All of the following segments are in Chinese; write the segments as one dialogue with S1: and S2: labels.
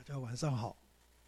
S1: 家晚上好。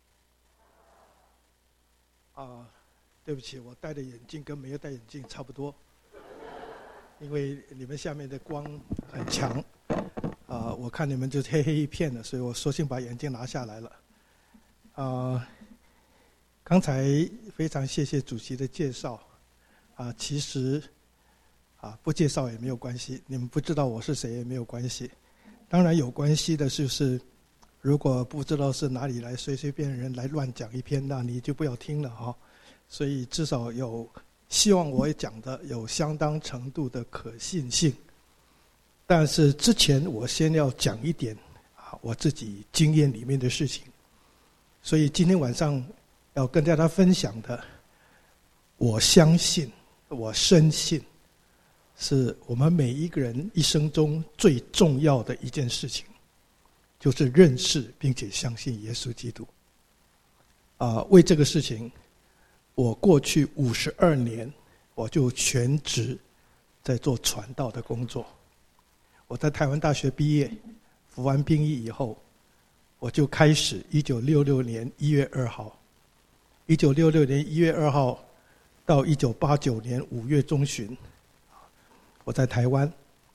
S1: 对不起，我戴的眼镜跟没有戴眼镜差不多，因为你们下面的光很强，我看你们就黑黑一片的，所以我索性把眼镜拿下来了。刚才非常谢谢主席的介绍，其实不介绍也没有关系，你们不知道我是谁也没有关系。当然有关系的就是，如果不知道是哪里来随随便人来乱讲一篇，那你就不要听了哈。所以至少希望我讲的有相当程度的可信性。但是之前我先要讲一点我自己经验里面的事情。所以今天晚上要跟大家分享的，我相信，我深信，是我们每一个人一生中最重要的一件事情，就是认识并且相信耶稣基督。为这个事情，我过去52年，我就全职在做传道的工作。我在台湾大学毕业，服完兵役以后，我就开始1966年1月2号，1966年1月2号到1989年5月中旬，我在台湾，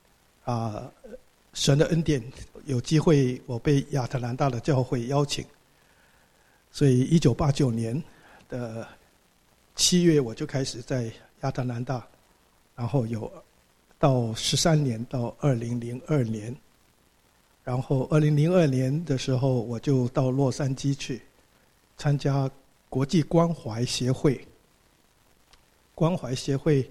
S1: 神的恩典有机会，我被亚特兰大的教会邀请，所以1989年的7月我就开始在亚特兰大，然后有到13年到2002年，然后2002年的时候我就到洛杉矶去参加国际关怀协会。关怀协会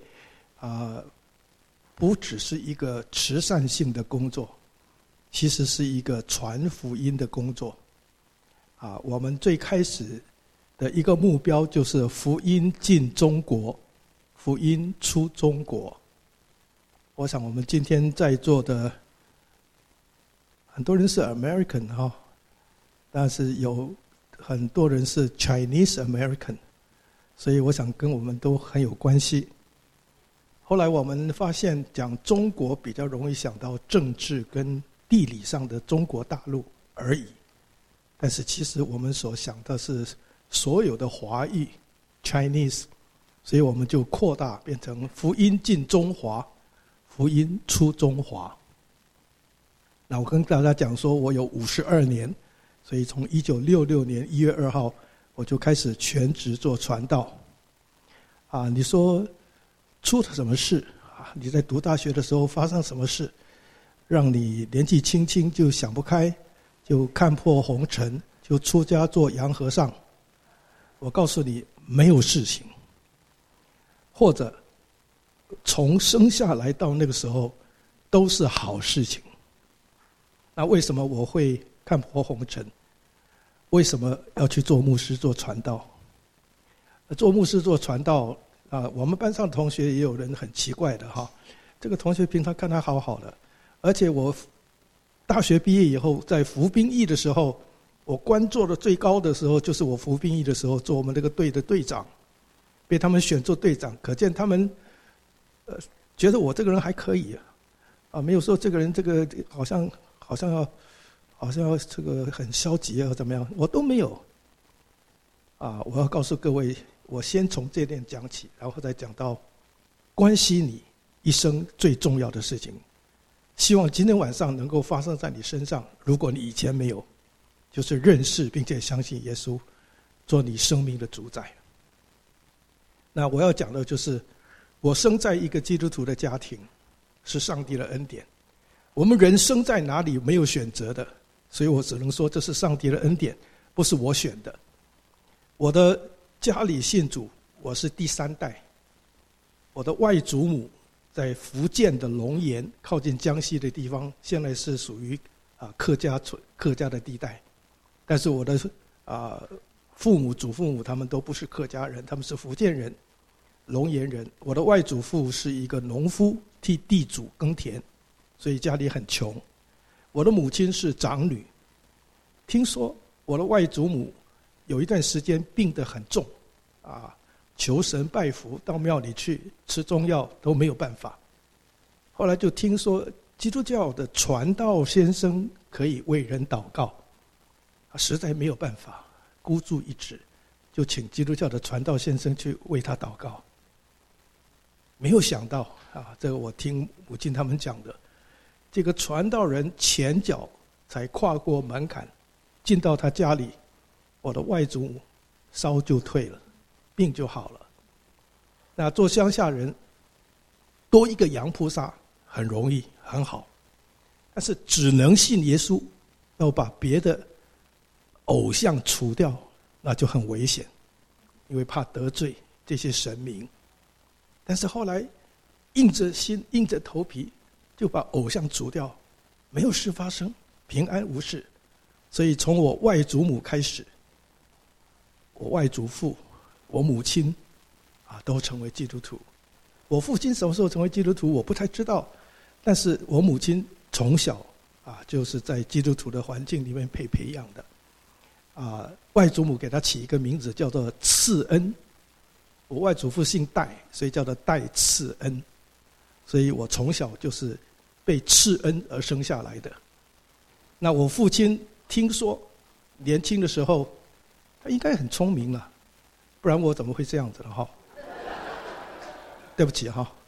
S1: 不只是一个慈善性的工作，其实是一个传福音的工作。我们最开始的一个目标就是福音进中国，福音出中国。我想我们今天在座的很多人是 American 但是有很多人是 Chinese American， 所以我想跟我们都很有关系。后来我们发现讲中国比较容易想到政治跟地理上的中国大陆而已，但是其实我们所想的是所有的华裔 Chinese， 所以我们就扩大变成福音进中华，福音出中华。那我跟大家讲说我有52年，所以从1966年1月2号我就开始全职做传道。你说出了什么事你在读大学的时候发生什么事，让你年纪轻轻就想不开，就看破红尘，就出家做洋和尚？我告诉你，没有事情。或者从生下来到那个时候都是好事情。那为什么我会看破红尘？为什么要去做牧师做传道？做牧师做传道我们班上的同学也有人很奇怪的这个同学平常看他好好的，而且我大学毕业以后在服兵役的时候，我官做的最高的时候就是我服兵役的时候做我们这个队的队长，被他们选做队长，可见他们觉得我这个人还可以没有说这个人这个好像要这个很消极怎么样，我都没有我要告诉各位，我先从这点讲起，然后再讲到关系你一生最重要的事情。希望今天晚上能够发生在你身上，如果你以前没有，就是认识并且相信耶稣做你生命的主宰。那我要讲的就是我生在一个基督徒的家庭，是上帝的恩典。我们人生在哪里没有选择的，所以我只能说这是上帝的恩典，不是我选的。我的家里信主，我是第3代。我的外祖母在福建的龙岩，靠近江西的地方，现在是属于客家的地带。但是我的父母祖父母他们都不是客家人，他们是福建人，龙岩人。我的外祖父是一个农夫，替地主耕田，所以家里很穷。我的母亲是长女，听说我的外祖母有一段时间病得很重求神拜佛，到庙里去吃中药都没有办法。后来就听说基督教的传道先生可以为人祷告， 实在没有办法，孤注一掷，就请基督教的传道先生去为他祷告。没有想到这个我听母亲他们讲的，这个传道人前脚才跨过门槛，进到他家里，我的外祖母烧就退了，病就好了。那做乡下人，多一个洋菩萨很容易很好，但是只能信耶稣，要把别的偶像除掉，那就很危险，因为怕得罪这些神明。但是后来硬着心硬着头皮就把偶像除掉，没有事发生，平安无事。所以从我外祖母开始，我外祖父、我母亲都成为基督徒。我父亲什么时候成为基督徒我不太知道，但是我母亲从小就是在基督徒的环境里面被培养的。外祖母给他起一个名字叫做赐恩，我外祖父姓戴，所以叫做戴赐恩，所以我从小就是被赐恩而生下来的。那我父亲听说年轻的时候他应该很聪明了，不然我怎么会这样子了对不起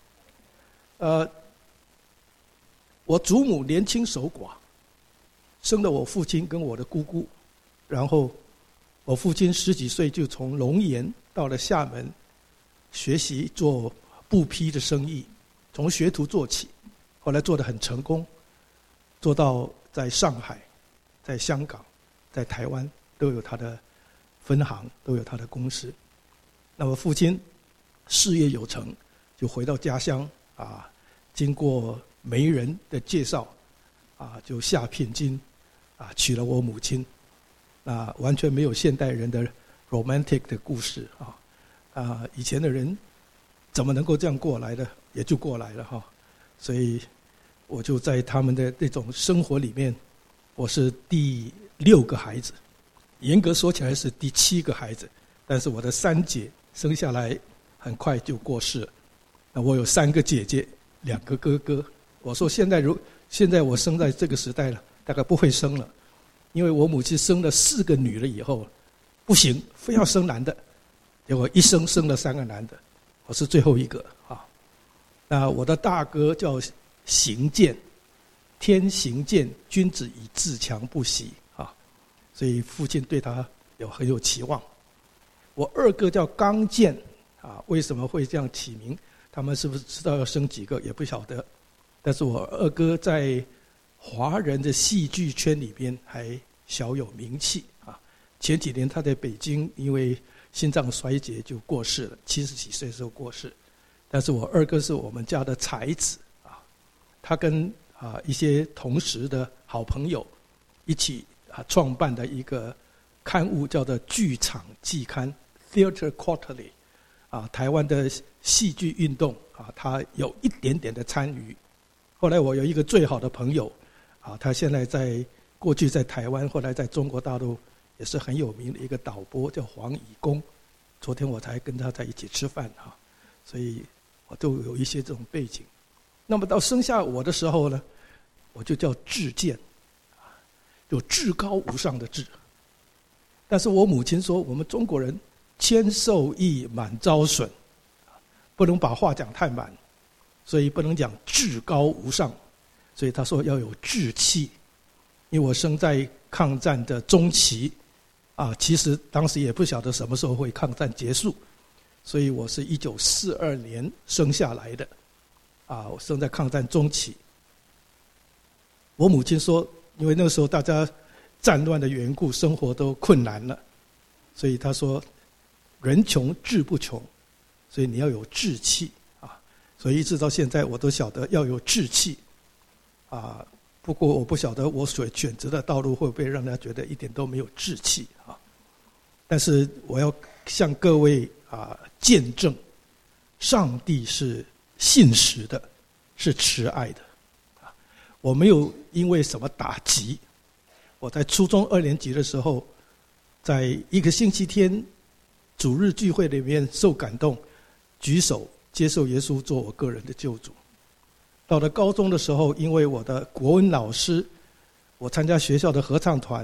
S1: 我祖母年轻守寡，生了我父亲跟我的姑姑，然后我父亲10几岁就从龙岩到了厦门学习做布匹的生意，从学徒做起，后来做得很成功，做到在上海、在香港、在台湾都有他的分行，都有他的公司。那么父亲事业有成，就回到家乡经过媒人的介绍就下聘金娶了我母亲。那完全没有现代人的 romantic 的故事以前的人怎么能够这样过来的，也就过来了所以我就在他们的那种生活里面，我是第6个孩子，严格说起来是第7个孩子，但是我的3姐生下来很快就过世了。那我有3个姐姐，2个哥哥。我说现在我生在这个时代了，大概不会生了，因为我母亲生了4个女了以后，不行，非要生男的，结果一生了3个男的，我是最后一个那我的大哥叫行健，天行健，君子以自强不息所以父亲对他很有期望。我2哥叫刚健为什么会这样起名？他们是不是知道要生几个也不晓得。但是我2哥在华人的戏剧圈里边还小有名气前几年他在北京因为心脏衰竭就过世了，70几岁的时候过世。但是我2哥是我们家的才子他跟一些同时的好朋友一起创办的一个刊物叫做剧场季刊 Theatre Quarterly 台湾的戏剧运动他有一点点的参与。后来我有一个最好的朋友他现在过去在台湾，后来在中国大陆也是很有名的一个导播，叫黄以公。昨天我才跟他在一起吃饭所以我都有一些这种背景。那么到生下我的时候呢，我就叫至健，有至高无上的至。但是我母亲说我们中国人谦受益，满招损，不能把话讲太满，所以不能讲至高无上，所以他说要有志气。因为我生在抗战的中期其实当时也不晓得什么时候会抗战结束，所以我是1942年生下来的我生在抗战中期。我母亲说因为那个时候大家战乱的缘故，生活都困难了，所以她说人穷志不穷，所以你要有志气所以一直到现在我都晓得要有志气不过我不晓得我所选择的道路会不会让人家觉得一点都没有志气但是我要向各位见证，上帝是信实的，是慈爱的我没有因为什么打击。我在初中2年级的时候，在一个星期天主日聚会里面受感动，举手接受耶稣做我个人的救主。到了高中的时候，因为我的国文老师，我参加学校的合唱团，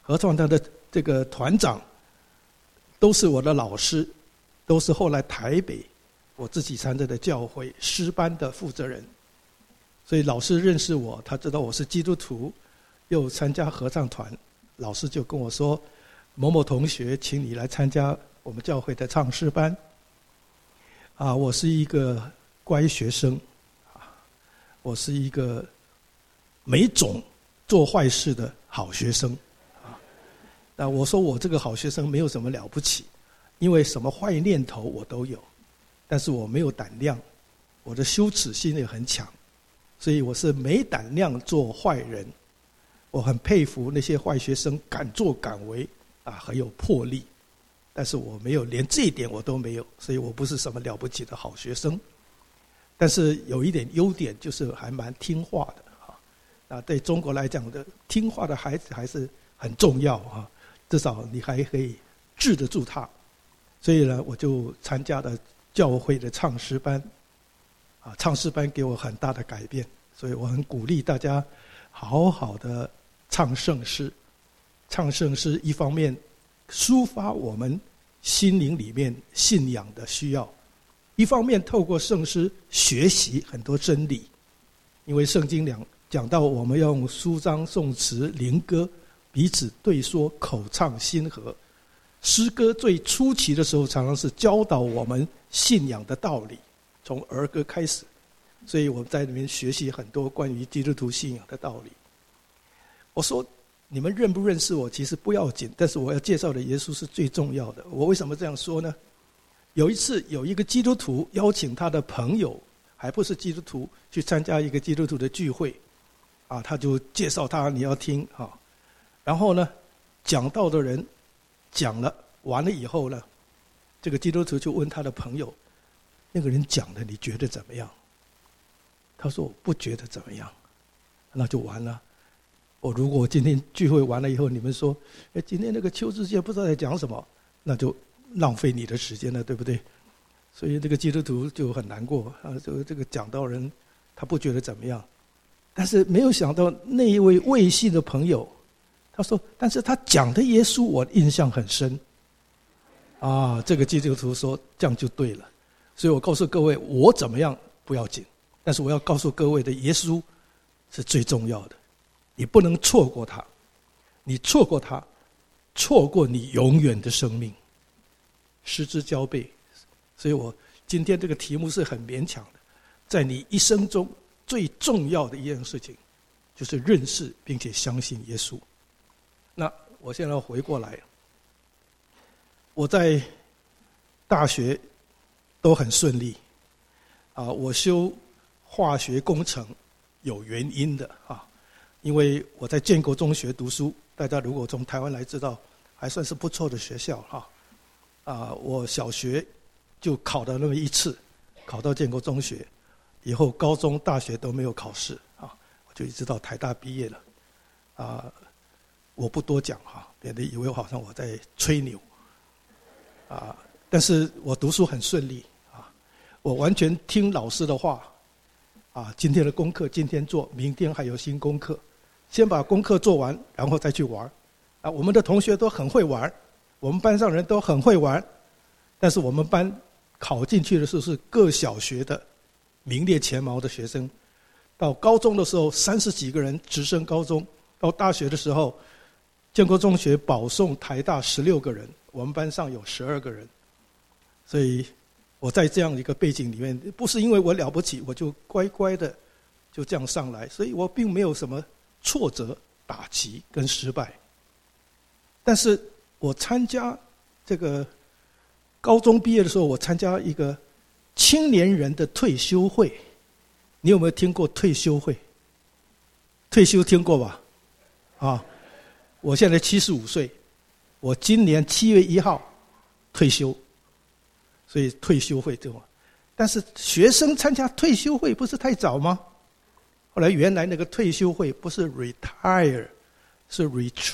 S1: 合唱团的这个团长都是我的老师，都是后来台北我自己参加的教会诗班的负责人。所以老师认识我，他知道我是基督徒，又参加合唱团，老师就跟我说，某某同学请你来参加我们教会的唱诗班。我是一个乖学生，我是一个没种做坏事的好学生。那我说我这个好学生没有什么了不起，因为什么坏念头我都有，但是我没有胆量，我的羞耻心也很强，所以我是没胆量做坏人。我很佩服那些坏学生敢作敢为，很有魄力，但是我没有，连这一点我都没有，所以我不是什么了不起的好学生。但是有一点优点，就是还蛮听话的。对中国来讲的，听话的孩子还是很重要至少你还可以治得住他。所以呢，我就参加了教会的唱诗班。唱诗班给我很大的改变，所以我很鼓励大家好好的唱圣诗。唱圣诗一方面抒发我们心灵里面信仰的需要，一方面透过圣诗学习很多真理。因为圣经讲到我们要用书章颂词灵歌彼此对说，口唱心和。诗歌最初期的时候常常是教导我们信仰的道理，从儿歌开始，所以我们在里面学习很多关于基督徒信仰的道理。我说你们认不认识我其实不要紧，但是我要介绍的耶稣是最重要的。我为什么这样说呢？有一次有一个基督徒邀请他的朋友，还不是基督徒，去参加一个基督徒的聚会他就介绍他，你要听然后呢，讲道的人讲了完了以后呢，这个基督徒就问他的朋友，那个人讲的你觉得怎么样？他说我不觉得怎么样。那就完了。如果今天聚会完了以后，你们说今天那个邱志健不知道在讲什么，那就浪费你的时间了，对不对？所以这个基督徒就很难过这个讲道人他不觉得怎么样。但是没有想到那一位未信的朋友，他说但是他讲的耶稣我印象很深这个基督徒说这样就对了。所以我告诉各位，我怎么样不要紧，但是我要告诉各位的，耶稣是最重要的，你不能错过他。你错过他，错过你永远的生命，失之交臂。所以我今天这个题目是很勉强的，在你一生中最重要的一件事情，就是认识并且相信耶稣。那我现在要回过来，我在大学都很顺利我修化学工程有原因的因为我在建国中学读书，大家如果从台湾来知道，还算是不错的学校我小学就考了那么一次，考到建国中学，以后高中大学都没有考试我就一直到台大毕业了我不多讲免得以为好像我在吹牛但是我读书很顺利我完全听老师的话今天的功课今天做，明天还有新功课，先把功课做完，然后再去玩我们的同学都很会玩，我们班上人都很会玩，但是我们班考进去的时候是各小学的名列前茅的学生，到高中的时候30几个人直升高中，到大学的时候建国中学保送台大16个人，我们班上有12个人。所以我在这样一个背景里面，不是因为我了不起我就乖乖的就这样上来，所以我并没有什么挫折打击跟失败。但是我参加这个高中毕业的时候，我参加一个青年人的退休会。你有没有听过退休会？退休听过吧我现在75岁，我今年7月1号退休，所以退休会对吗？但是学生参加退休会不是太早吗？后来原来那个退休会不是 retire， 是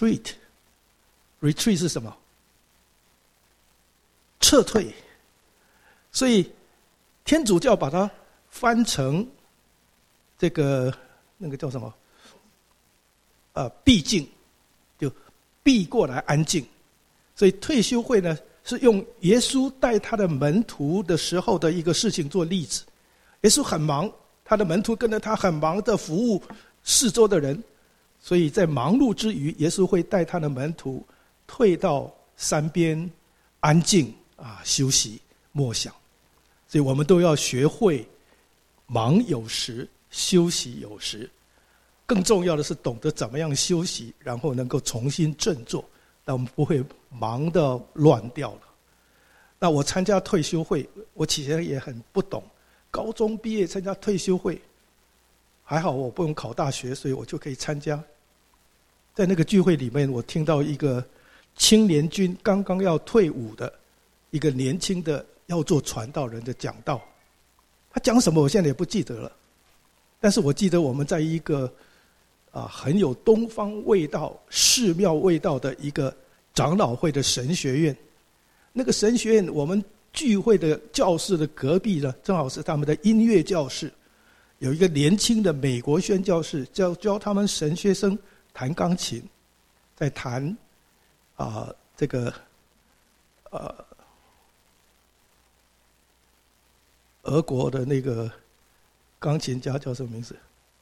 S1: retreat。retreat 是什么？撤退。所以天主教把它翻成那个叫什么？避静，就避过来安静。所以退休会呢，是用耶稣带他的门徒的时候的一个事情做例子。耶稣很忙，他的门徒跟着他很忙的服务四周的人，所以在忙碌之余，耶稣会带他的门徒退到山边安静休息默想。所以我们都要学会忙有时，休息有时。更重要的是懂得怎么样休息，然后能够重新振作，但我们不会忙得乱掉了。那我参加退休会，我起先也很不懂，高中毕业参加退休会，还好我不用考大学，所以我就可以参加。在那个聚会里面，我听到一个青年军刚刚要退伍的一个年轻的要做传道人的讲道，他讲什么我现在也不记得了，但是我记得我们在一个很有东方味道、寺庙味道的一个长老会的神学院。那个神学院，我们聚会的教室的隔壁呢，正好是他们的音乐教室，有一个年轻的美国宣教士教他们神学生弹钢琴，在弹这个俄国的那个钢琴家叫什么名字？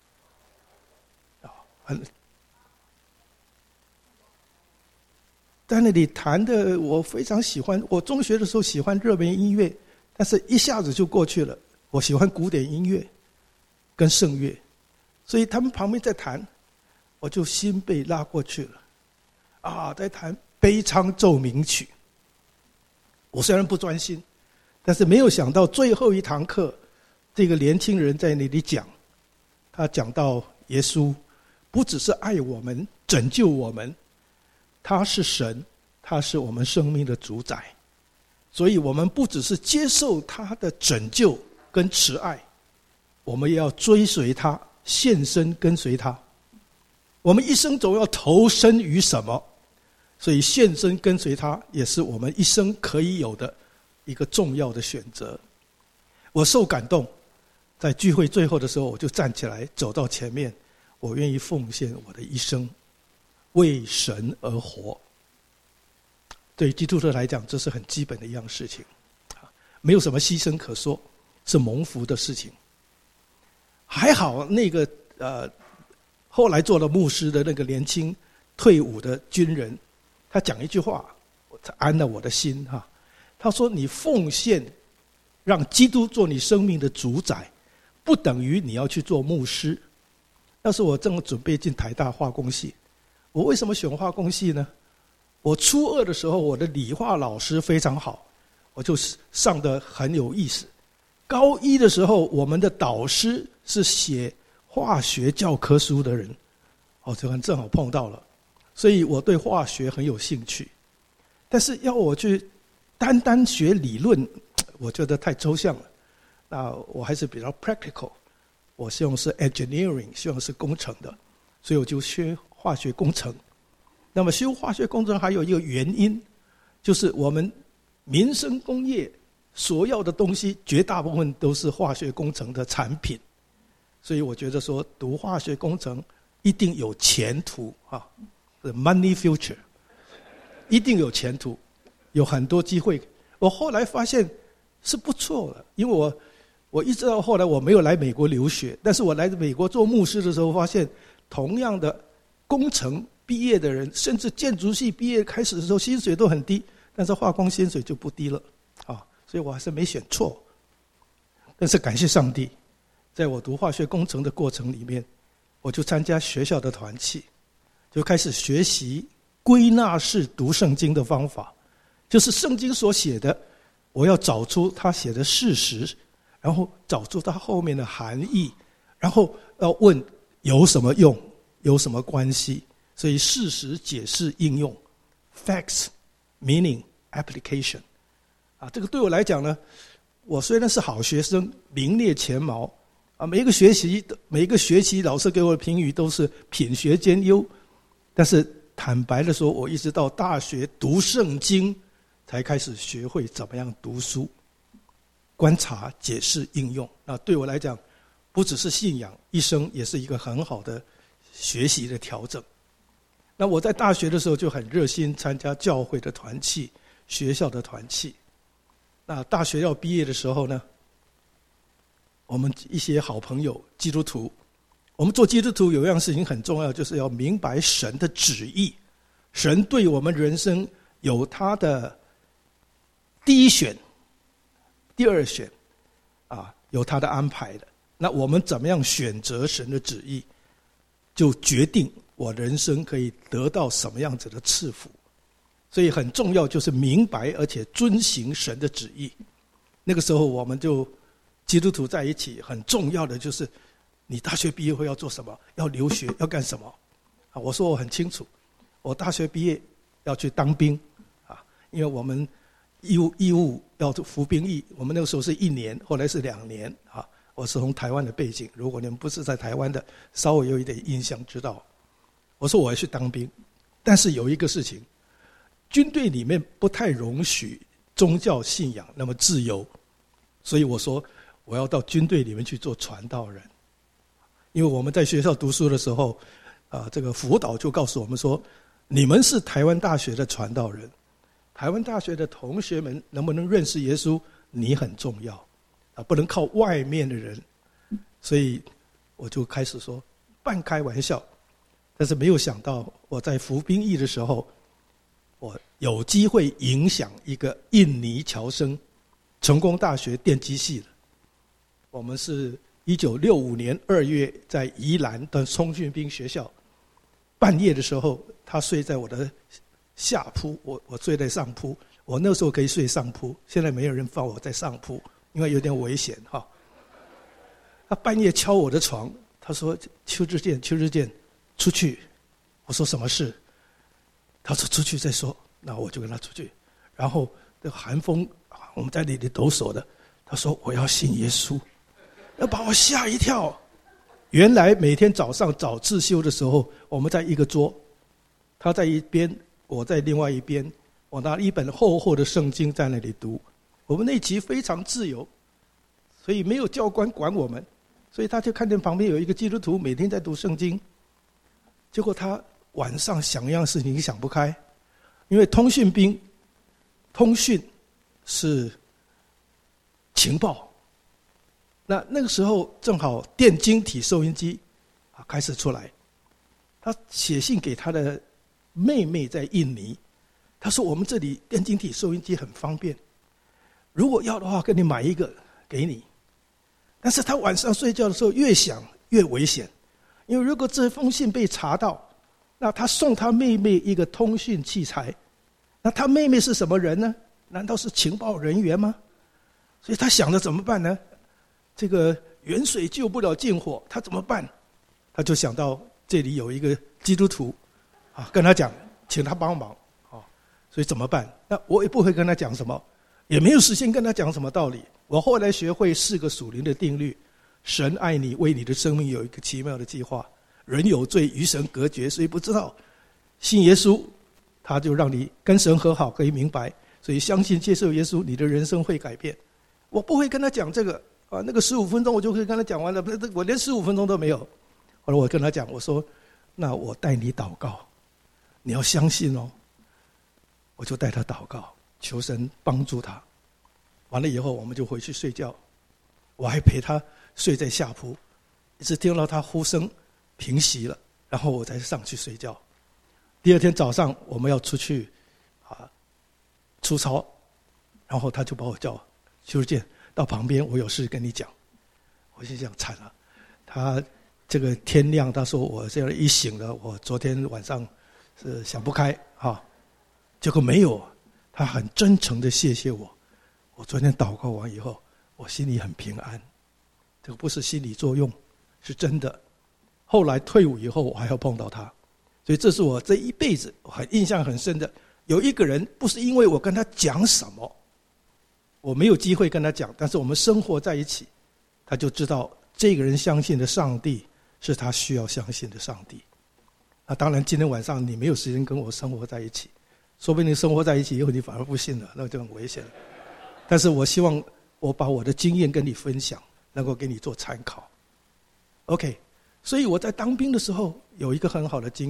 S1: 在那里弹的我非常喜欢。我中学的时候喜欢热门音乐，但是一下子就过去了。我喜欢古典音乐跟圣乐，所以他们旁边在弹，我就心被拉过去了。在弹悲怆奏鸣曲。我虽然不专心，但是没有想到最后一堂课，这个年轻人在那里讲，他讲到耶稣不只是爱我们、拯救我们，他是神，他是我们生命的主宰。所以我们不只是接受他的拯救跟慈爱，我们也要追随他，献身跟随他。我们一生总要投身于什么？所以献身跟随他也是我们一生可以有的一个重要的选择。我受感动，在聚会最后的时候，我就站起来走到前面，我愿意奉献我的一生，为神而活。对基督徒来讲，这是很基本的一样事情，没有什么牺牲可说，是蒙福的事情。还好那个后来做了牧师的那个年轻退伍的军人，他讲一句话，我才安了我的心哈。他说：“你奉献，让基督做你生命的主宰，不等于你要去做牧师。”那时我正准备进台大化工系，我为什么选化工系呢？我初二的时候，我的理化老师非常好，我就上得很有意思。高一的时候，我们的导师是写化学教科书的人，这正好碰到了，所以我对化学很有兴趣。但是要我去单学理论，我觉得太抽象了。那我还是比较 practical， 我希望是 engineering， 希望是工程的，所以我就学化学工程。那么修化学工程还有一个原因，就是我们民生工业所要的东西绝大部分都是化学工程的产品，所以我觉得说读化学工程一定有前途，the money future， 一定有前途，有很多机会。我后来发现是不错的，因为我一直到后来我没有来美国留学，但是我来美国做牧师的时候发现，同样的工程毕业的人，甚至建筑系毕业开始的时候薪水都很低，但是化工薪水就不低了所以我还是没选错。但是感谢上帝，在我读化学工程的过程里面，我就参加学校的团契，就开始学习归纳式读圣经的方法，就是圣经所写的，我要找出他写的事实，然后找出他后面的含义，然后要问有什么用，有什么关系。所以事实、解释、应用 facts, meaning, application 这个对我来讲呢，我虽然是好学生，名列前茅每一个学期老师给我的评语都是品学兼优，但是坦白的说，我一直到大学读圣经才开始学会怎么样读书，观察、解释、应用。对我来讲，不只是信仰，一生也是一个很好的学习的调整。 那我在大学的时候就很热心参加教会的团契、学校的团契。那大学要毕业的时候呢，我们一些好朋友基督徒，我们做基督徒有一样事情很重要，就是要明白神的旨意。神对我们人生有他的第一选、第二选，有他的安排的。那我们怎么样选择神的旨意，就决定我人生可以得到什么样子的赐福。所以很重要就是明白而且遵行神的旨意。那个时候我们就基督徒在一起，很重要的就是你大学毕业后要做什么，要留学，要干什么。我说我很清楚，我大学毕业要去当兵，因为我们义务要服兵役，我们那个时候是1年，后来是2年。我是从台湾的背景，如果你们不是在台湾的，稍微有一点印象知道。我说我要去当兵，但是有一个事情，军队里面不太容许宗教信仰那么自由，所以我说我要到军队里面去做传道人。因为我们在学校读书的时候，这个辅导就告诉我们说，你们是台湾大学的传道人，台湾大学的同学们能不能认识耶稣，你很重要，不能靠外面的人。所以我就开始说半开玩笑，但是没有想到我在服兵役的时候，我有机会影响一个印尼侨生，成功大学电机系的。我们是1965年2月在宜兰的通讯兵学校，半夜的时候他睡在我的下铺，我睡在上铺。我那时候可以睡上铺，现在没有人放我在上铺，因为有点危险哈。他半夜敲我的床，他说邱志健出去。我说什么事？他说出去再说。那我就跟他出去，然后这个寒风我们在那里抖擞的，他说我要信耶稣，要把我吓一跳。原来每天早上早自修的时候，我们在一个桌，他在一边，我在另外一边，我拿了一本厚厚的圣经在那里读。我们那期非常自由，所以没有教官管我们，所以他就看见旁边有一个基督徒每天在读圣经。结果他晚上想一样事情想不开，因为通讯兵，通讯是情报。那个时候正好电晶体收音机开始出来，他写信给他的妹妹在印尼，他说我们这里电晶体收音机很方便，如果要的话跟你买一个给你。但是他晚上睡觉的时候越想越危险，因为如果这封信被查到，那他送他妹妹一个通讯器材，那他妹妹是什么人呢？难道是情报人员吗？所以他想着怎么办呢？这个远水救不了近火，他怎么办？他就想到这里有一个基督徒跟他讲请他帮忙所以怎么办？那我也不会跟他讲什么，也没有时间跟他讲什么道理。我后来学会4个属灵的定律：神爱你，为你的生命有一个奇妙的计划；人有罪，与神隔绝，所以不知道。信耶稣，他就让你跟神和好，可以明白。所以相信接受耶稣，你的人生会改变。我不会跟他讲这个那个15分钟我就可以跟他讲完了，我连15分钟都没有。后来我跟他讲，我说那我带你祷告，你要相信哦。我就带他祷告，求神帮助他。完了以后我们就回去睡觉，我还陪他睡在下铺，一直听到他呼声平息了，然后我才上去睡觉。第二天早上我们要出去出操，然后他就把我叫邱健到旁边，我有事跟你讲。我心想惨了，他这个天亮，他说我这样一醒了，我昨天晚上是想不开结果没有，他很真诚的谢谢我。我昨天祷告完以后，我心里很平安，这个不是心理作用，是真的。后来退伍以后，我还要碰到他，所以这是我这一辈子很印象很深的。有一个人不是因为我跟他讲什么，我没有机会跟他讲，但是我们生活在一起，他就知道这个人相信的上帝是他需要相信的上帝。那当然今天晚上你没有时间跟我生活在一起，说不定生活在一起以后你反而不信了，那就很危险了。但是我希望我把我的经验跟你分享，能够给你做参考。OK， 所以我在当兵的时候有一个很好的经验，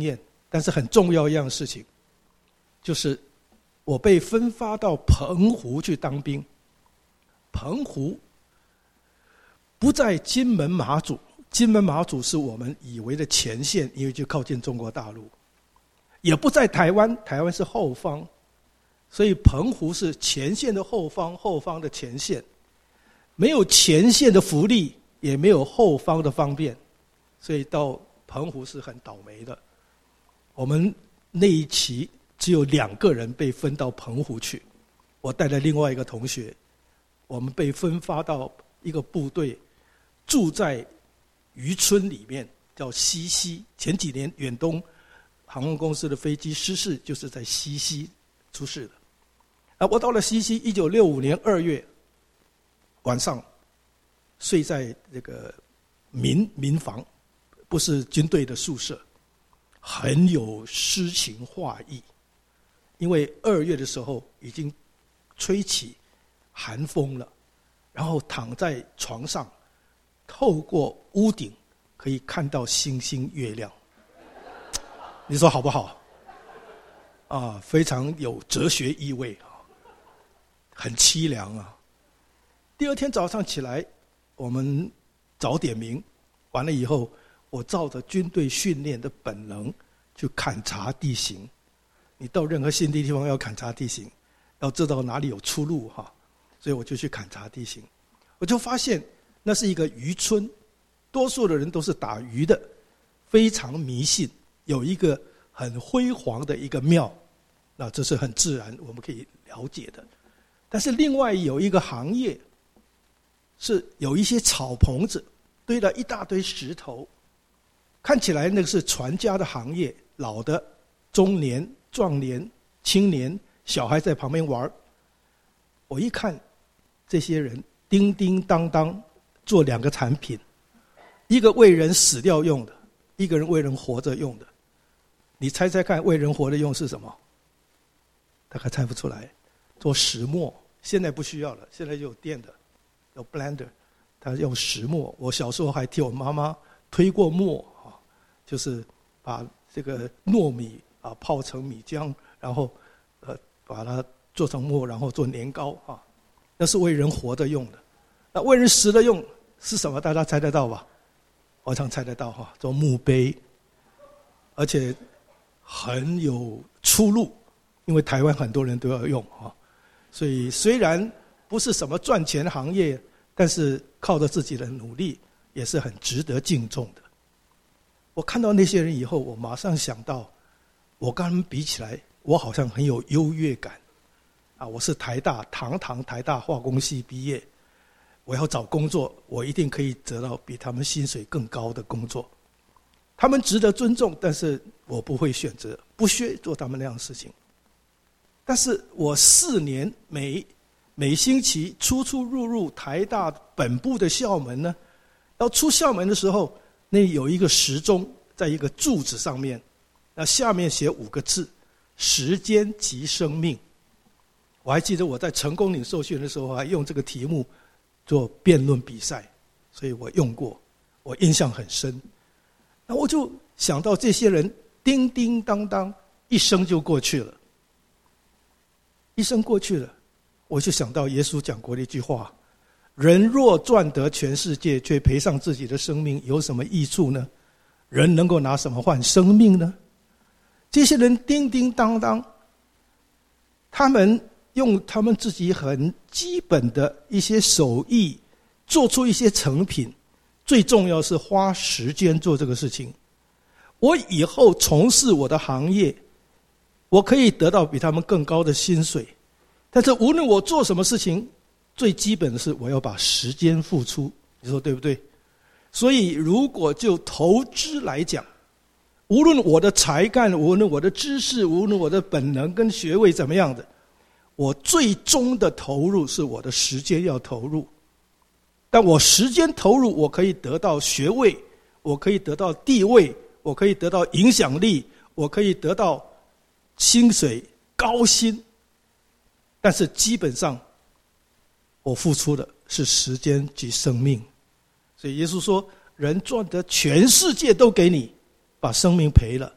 S1: 但是很重要一样事情，就是我被分发到澎湖去当兵。澎湖不在金门马祖，金门马祖是我们以为的前线，因为就靠近中国大陆，也不在台湾，台湾是后方，所以澎湖是前线的后方，后方的前线，没有前线的福利，也没有后方的方便，所以到澎湖是很倒霉的。我们那一期只有2个人被分到澎湖去，我带了另外一个同学，我们被分发到一个部队，住在渔村里面，叫西溪。前几年远东航空公司的飞机失事，就是在西溪出事的。我到了西溪，1965年2月晚上，睡在这个民房，不是军队的宿舍，很有诗情画意。因为2月的时候已经吹起寒风了，然后躺在床上，透过屋顶可以看到星星月亮。你说好不好？非常有哲学意味，很凄凉啊。第2天早上起来，我们早点名，完了以后，我照着军队训练的本能去勘察地形。你到任何新的地方要勘察地形，要知道哪里有出路哈，所以我就去勘察地形。我就发现那是一个渔村，多数的人都是打鱼的，非常迷信，有一个很辉煌的一个庙，那这是很自然我们可以了解的。但是另外有一个行业，是有一些草棚子堆了一大堆石头，看起来那个是传家的行业，老的、中年、壮年、青年、小孩在旁边玩。我一看，这些人叮叮当当做2个产品，一个为人死掉用的，一个人为人活着用的。你猜猜看，为人活着用是什么？大概猜不出来。做石磨，现在不需要了，现在有电的，有 blender， 他用石磨。我小时候还替我妈妈推过磨，就是把这个糯米泡成米浆，然后把它做成沫，然后做年糕啊，那是为人活着用的。那为人死的用是什么？大家猜得到吧？我想猜得到哈，做墓碑，而且很有出路，因为台湾很多人都要用啊。所以虽然不是什么赚钱行业，但是靠着自己的努力，也是很值得敬重的。我看到那些人以后，我马上想到，我跟他们比起来，我好像很有优越感。我是台大堂堂台大化工系毕业，我要找工作，我一定可以得到比他们薪水更高的工作。他们值得尊重，但是我不会选择，不屑做他们那样的事情。但是我4年每星期出入台大本部的校门呢，要出校门的时候，那有一个时钟在一个柱子上面，那下面写5个字：时间即生命。我还记得我在成功岭受训的时候，还用这个题目做辩论比赛，所以我用过，我印象很深。那我就想到这些人叮叮当当，一生就过去了。一生过去了，我就想到耶稣讲过的一句话：人若赚得全世界，却赔上自己的生命，有什么益处呢？人能够拿什么换生命呢？这些人叮叮当当，他们用他们自己很基本的一些手艺做出一些成品，最重要是花时间做这个事情。我以后从事我的行业，我可以得到比他们更高的薪水，但是无论我做什么事情，最基本的是我要把时间付出，你说对不对？所以如果就投资来讲，无论我的才干，无论我的知识，无论我的本能跟学位怎么样的，我最终的投入是我的时间要投入。但我时间投入，我可以得到学位，我可以得到地位，我可以得到影响力，我可以得到薪水高薪，但是基本上我付出的是时间及生命。所以耶稣说，人赚得全世界都给你，把生命赔了，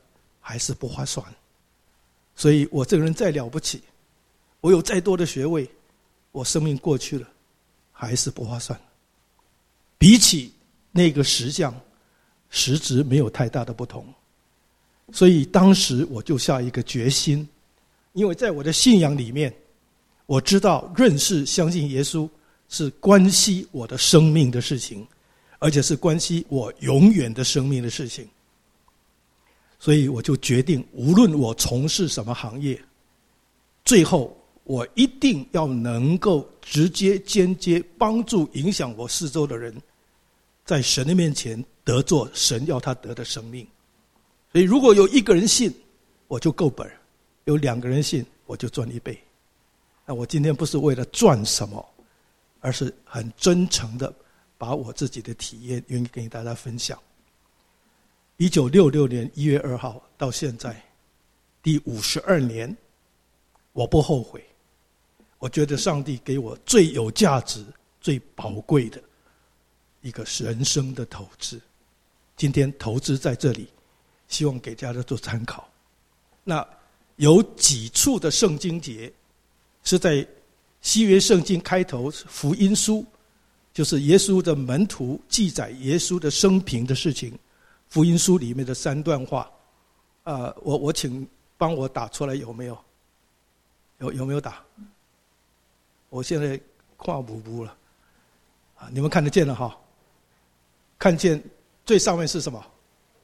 S1: 还是不划算。所以我这个人再了不起，我有再多的学位，我生命过去了，还是不划算。比起那个实相，实质没有太大的不同。所以当时我就下一个决心，因为在我的信仰里面，我知道认识相信耶稣是关系我的生命的事情，而且是关系我永远的生命的事情。所以我就决定，无论我从事什么行业，最后我一定要能够直接间接帮助影响我四周的人，在神的面前得做神要他得的生命。所以如果有一个人信，我就够本；有2个人信，我就赚1倍。那我今天不是为了赚什么，而是很真诚的把我自己的体验愿意跟大家分享。1966年1月2号到现在第52年，我不后悔。我觉得上帝给我最有价值、最宝贵的一个人生的投资。今天投资在这里，希望给大家做参考。那有几处的圣经节是在新约圣经开头福音书，就是耶稣的门徒记载耶稣的生平的事情，福音书里面的3段话。我请帮我打出来，有没有？有没有打？我现在跨步步了，你们看得见了哈？看见最上面是什么？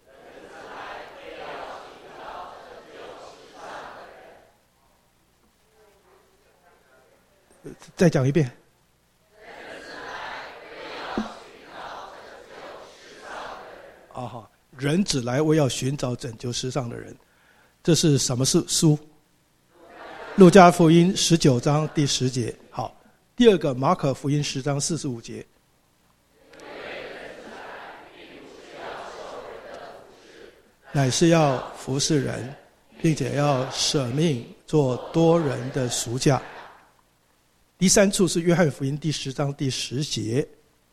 S1: 再讲一遍。人子来为要寻找拯救世上的人。这是什么书？路加福音19章第10节。好，第二个马可福音10章45节。乃是要服侍人，并且要舍命做多人的赎价。第3处是约翰福音第10章第10节。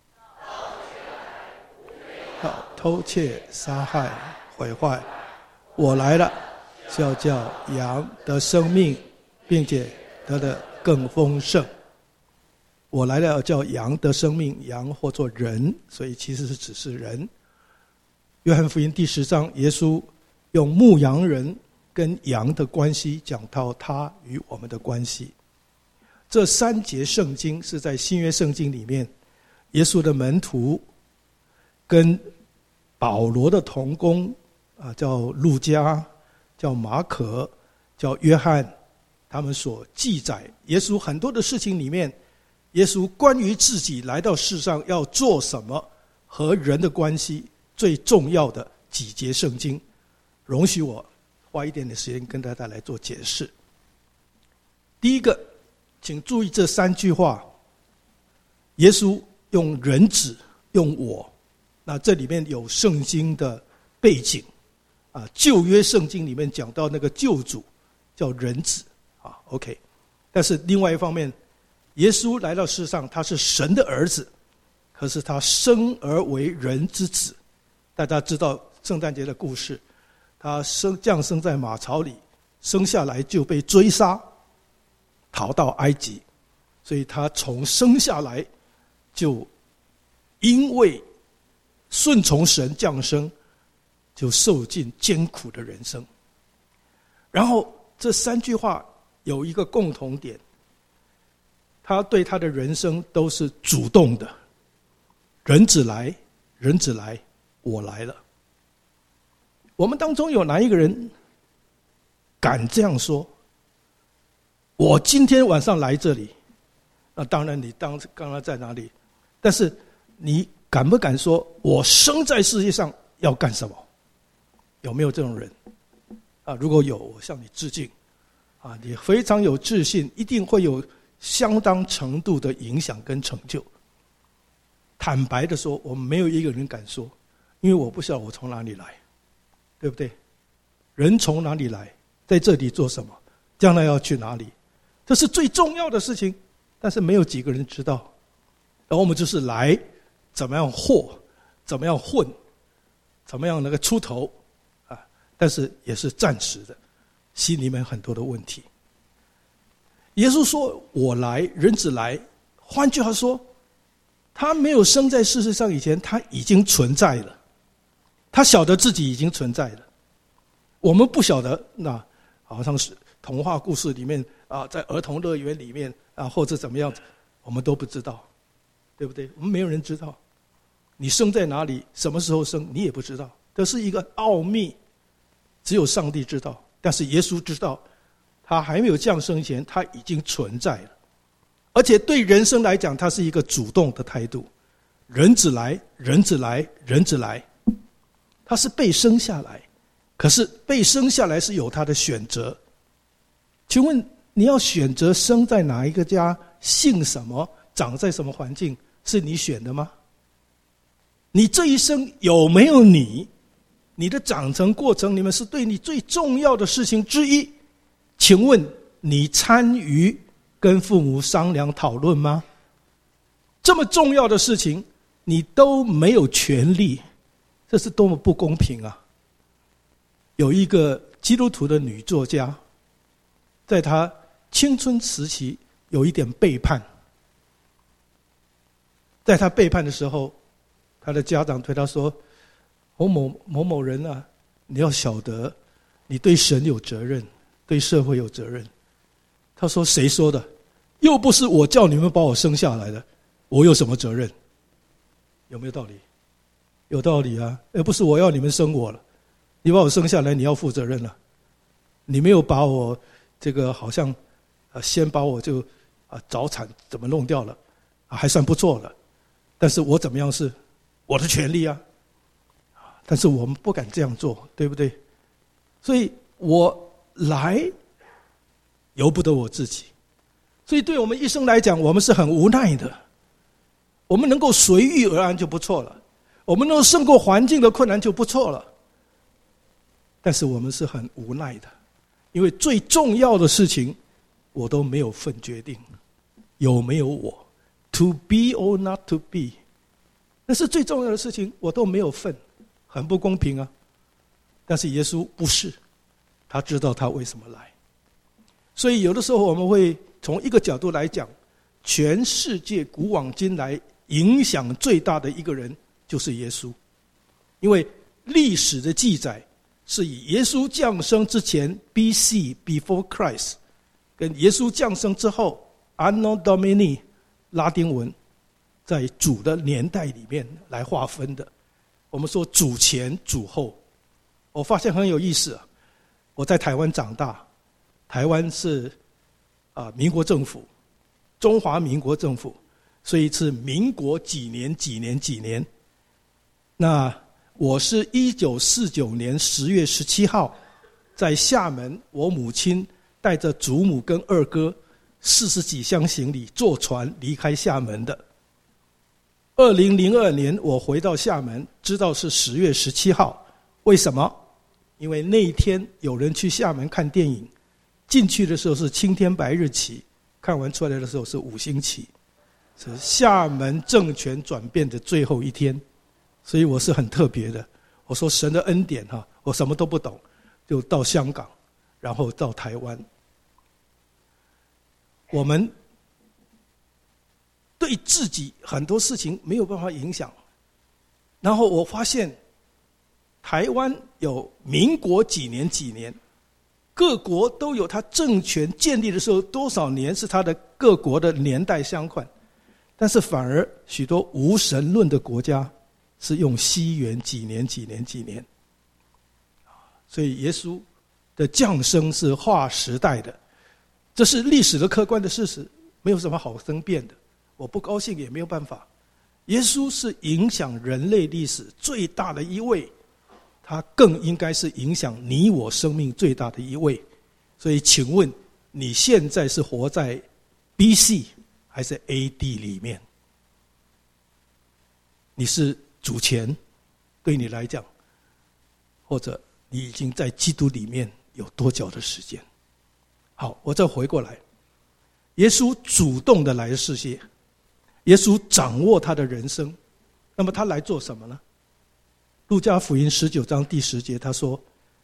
S1: 偷窃、杀害、毁坏，我来了是要叫羊得生命，并且得的更丰盛。我来了要叫羊得生命，羊或作人，所以其实是只是人。约翰福音第10章，耶稣用牧羊人跟羊的关系讲到他与我们的关系。这3节圣经是在新约圣经里面，耶稣的门徒跟保罗的同工叫路加、叫马可、叫约翰，他们所记载耶稣很多的事情里面，耶稣关于自己来到世上要做什么和人的关系最重要的几节圣经，容许我花一点点时间跟大家来做解释。第一个，请注意这3句话，耶稣用人子，用我。那这里面有圣经的背景旧约圣经里面讲到那个救主叫人子OK。但是另外一方面，耶稣来到世上，他是神的儿子，可是他生而为人之子。大家知道圣诞节的故事，他降生在马槽里，生下来就被追杀，逃到埃及，所以他从生下来就因为顺从神降生，就受尽艰苦的人生。然后这3句话有一个共同点，他对他的人生都是主动的。人子来，人子来，我来了。我们当中有哪一个人敢这样说？我今天晚上来这里，那当然你刚刚在哪里？但是你敢不敢说我生在世界上要干什么？有没有这种人如果有，我向你致敬你非常有自信，一定会有相当程度的影响跟成就。坦白的说，我们没有一个人敢说，因为我不晓得我从哪里来，对不对？人从哪里来，在这里做什么，将来要去哪里，这是最重要的事情，但是没有几个人知道。然后我们就是来怎么样活，怎么样混，怎么样能够出头但是也是暂时的，心里面很多的问题。耶稣说我来，人子来，换句话说，他没有生在世上以前，他已经存在了，他晓得自己已经存在了。我们不晓得，那好像是童话故事里面在儿童乐园里面或者怎么样子，我们都不知道，对不对？我们没有人知道你生在哪里，什么时候生，你也不知道，这是一个奥秘，只有上帝知道。但是耶稣知道，他还没有降生前，他已经存在了，而且对人生来讲，他是一个主动的态度。人子来，人子来，人子来，他是被生下来，可是被生下来是有他的选择。请问你要选择生在哪一个家，姓什么，长在什么环境，是你选的吗？你这一生有没有你的长成过程里面是对你最重要的事情之一，请问你参与跟父母商量讨论吗？这么重要的事情你都没有权利，这是多么不公平啊！有一个基督徒的女作家，在她青春时期有一点背叛，在她背叛的时候，她的家长对她说，某某人啊，你要晓得你对神有责任，对社会有责任。他说，谁说的？又不是我叫你们把我生下来的，我有什么责任？有没有道理？有道理啊，而不是我要你们生我了，你把我生下来，你要负责任了。你没有把我这个好像先把我就早产怎么弄掉了，还算不错了。但是我怎么样是我的权利啊，但是我们不敢这样做，对不对？所以我来由不得我自己，所以对我们一生来讲，我们是很无奈的。我们能够随遇而安就不错了，我们能够胜过环境的困难就不错了。但是我们是很无奈的，因为最重要的事情我都没有份决定，有没有我 ，to be or not to be， 那是最重要的事情，我都没有份，很不公平啊。但是耶稣不是，他知道他为什么来。所以有的时候我们会从一个角度来讲，全世界古往今来影响最大的一个人就是耶稣，因为历史的记载是以耶稣降生之前 BC before Christ 跟耶稣降生之后 Anno Domini 拉丁文在主的年代里面来划分的。我们说主前主后，我发现很有意思啊。我在台湾长大，台湾是民国政府，中华民国政府，所以是民国几年几年几年。那我是1949年10月17号在厦门，我母亲带着祖母跟二哥40几箱行李坐船离开厦门的。2002年我回到厦门，知道是10月17号，为什么？因为那一天有人去厦门看电影，进去的时候是青天白日旗，看完出来的时候是五星旗，是厦门政权转变的最后一天，所以我是很特别的。我说神的恩典我什么都不懂，就到香港，然后到台湾。我们对自己很多事情没有办法影响，然后我发现台湾有民国几年几年，各国都有它政权建立的时候多少年是它的各国的年代相关，但是反而许多无神论的国家是用西元几年几年几年。所以耶稣的降生是划时代的，这是历史的客观的事实，没有什么好争辩的，我不高兴也没有办法。耶稣是影响人类历史最大的一位，他更应该是影响你我生命最大的一位。所以请问你现在是活在 BC 还是 AD 里面？你是主前，对你来讲，或者你已经在基督里面有多久的时间？好，我再回过来，耶稣主动的来世界，耶稣掌握他的人生，那么他来做什么呢？路加福音19章第10节他说，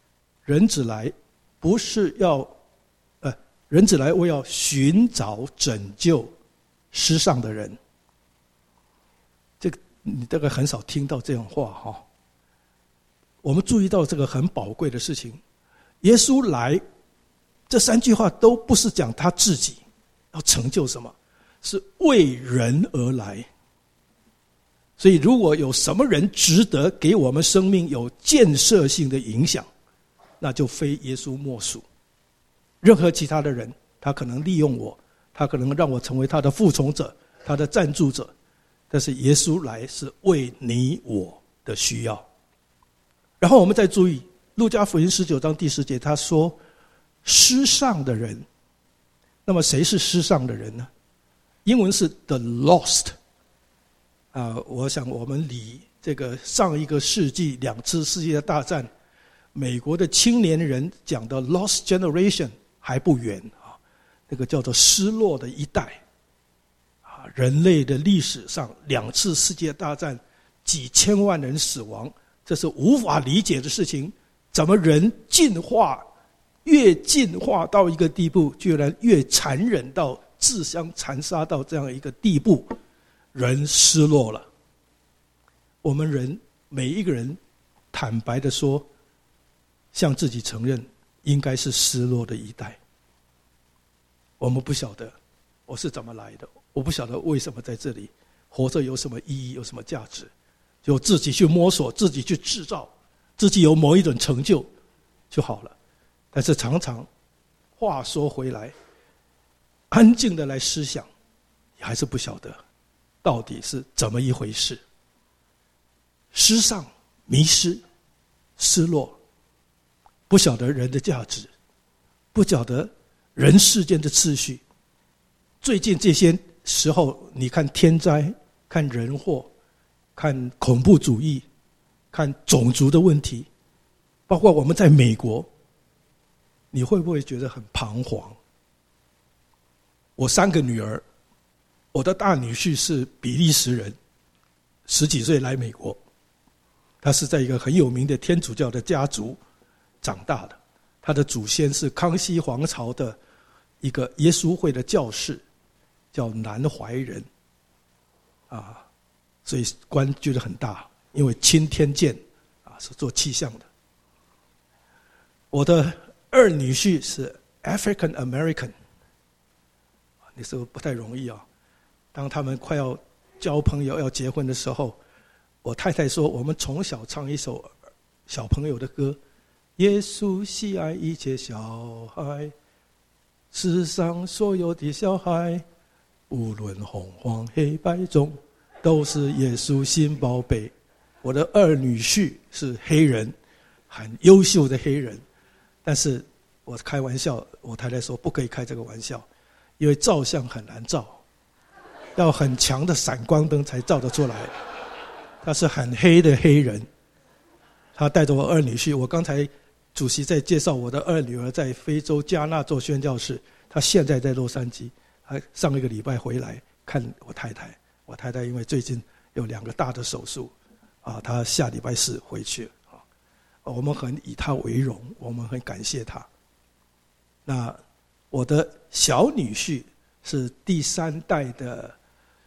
S1: 人子来不是要，人子来为要寻找拯救世上的人。这个你大概很少听到这样话哈。我们注意到这个很宝贵的事情，耶稣来这3句话都不是讲他自己要成就什么，是为人而来。所以如果有什么人值得给我们生命有建设性的影响，那就非耶稣莫属。任何其他的人，他可能利用我，他可能让我成为他的服从者，他的赞助者，但是耶稣来是为你我的需要。然后我们再注意路加福音19章第10节，他说失丧的人。那么谁是失丧的人呢？英文是 the lost。我想我们离这个上一个世纪2次世界大战美国的青年人讲的 lost generation 还不远啊，那个叫做失落的一代啊，人类的历史上2次世界大战几千万人死亡，这是无法理解的事情。怎么人越进化到一个地步，居然越残忍到自相残杀到这样一个地步，人失落了。我们人每一个人坦白的说，向自己承认应该是失落的一代。我们不晓得我是怎么来的，我不晓得为什么在这里活着有什么意义，有什么价值，就自己去摸索，自己去制造，自己有某一种成就就好了。但是常常话说回来，安静的来思想，也还是不晓得到底是怎么一回事。失丧、迷失、失落，不晓得人的价值，不晓得人世间的秩序。最近这些时候，你看天灾，看人祸，看恐怖主义，看种族的问题，包括我们在美国，你会不会觉得很彷徨？我3个女儿，我的大女婿是比利时人，10几岁来美国，他是在一个很有名的天主教的家族长大的，他的祖先是康熙皇朝的一个耶稣会的教士，叫南怀仁啊，所以官觉得很大，因为钦天监啊是做气象的。我的2女婿是 African American， 那时候不太容易啊。当他们快要交朋友要结婚的时候，我太太说我们从小唱一首小朋友的歌，耶稣喜爱一切小孩，世上所有的小孩，无论红黄黑白中，都是耶稣心宝贝。我的2女婿是黑人，很优秀的黑人，但是我开玩笑，我太太说不可以开这个玩笑，因为照相很难照，要很强的闪光灯才照得出来。他是很黑的黑人，他带着我2女婿。我刚才主席在介绍我的2女儿在非洲加纳做宣教士，他现在在洛杉矶，他上一个礼拜回来看我太太。我太太因为最近有2个大的手术啊，她下礼拜4回去啊。我们很以她为荣，我们很感谢她。那我的小女婿是第3代的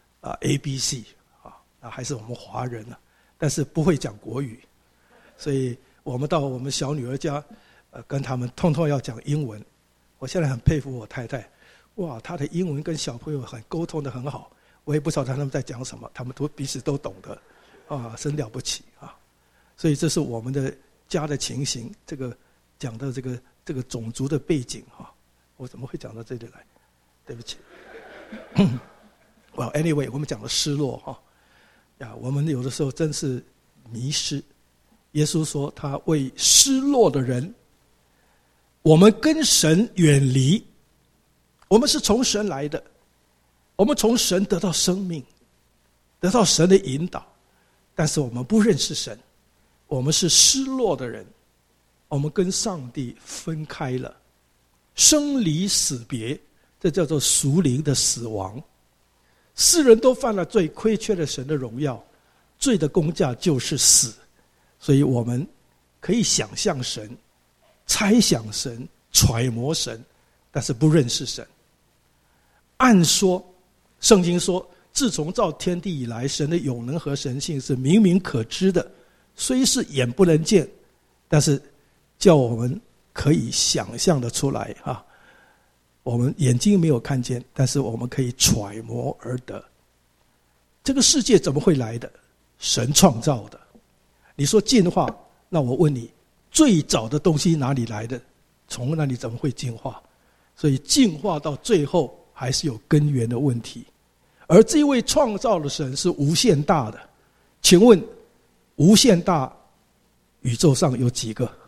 S1: ABC 啊，那还是我们华人啊，但是不会讲国语，所以我们到我们小女儿家，跟他们通通要讲英文。我现在很佩服我太太，哇，她的英文跟小朋友沟通得很好，我也不晓得他们在讲什么，他们彼此都懂得，啊，真了不起啊！所以这是我们的家的情形，这个讲的这个种族的背景哈，我怎么会讲到这里来？对不起。Well, anyway， 我们讲了失落哈，呀，我们有的时候真是迷失。耶稣说他为失落的人，我们跟神远离，我们是从神来的，我们从神得到生命，得到神的引导，但是我们不认识神，我们是失落的人，我们跟上帝分开了，生离死别，这叫做属灵的死亡。世人都犯了罪，亏缺了神的荣耀，罪的工价就是死。所以我们可以想象神猜想神、揣摩神，但是不认识神。按说圣经说，自从造天地以来，神的永能和神性是明明可知的，虽是眼不能见，但是叫我们可以想象的出来啊。我们眼睛没有看见，但是我们可以揣摩而得。这个世界怎么会来的？神创造的。你说进化，那我问你，最早的东西哪里来的？从那里怎么会进化？所以进化到最后还是有根源的问题。而这位创造的神是无限大的，请问无限大宇宙上有几个？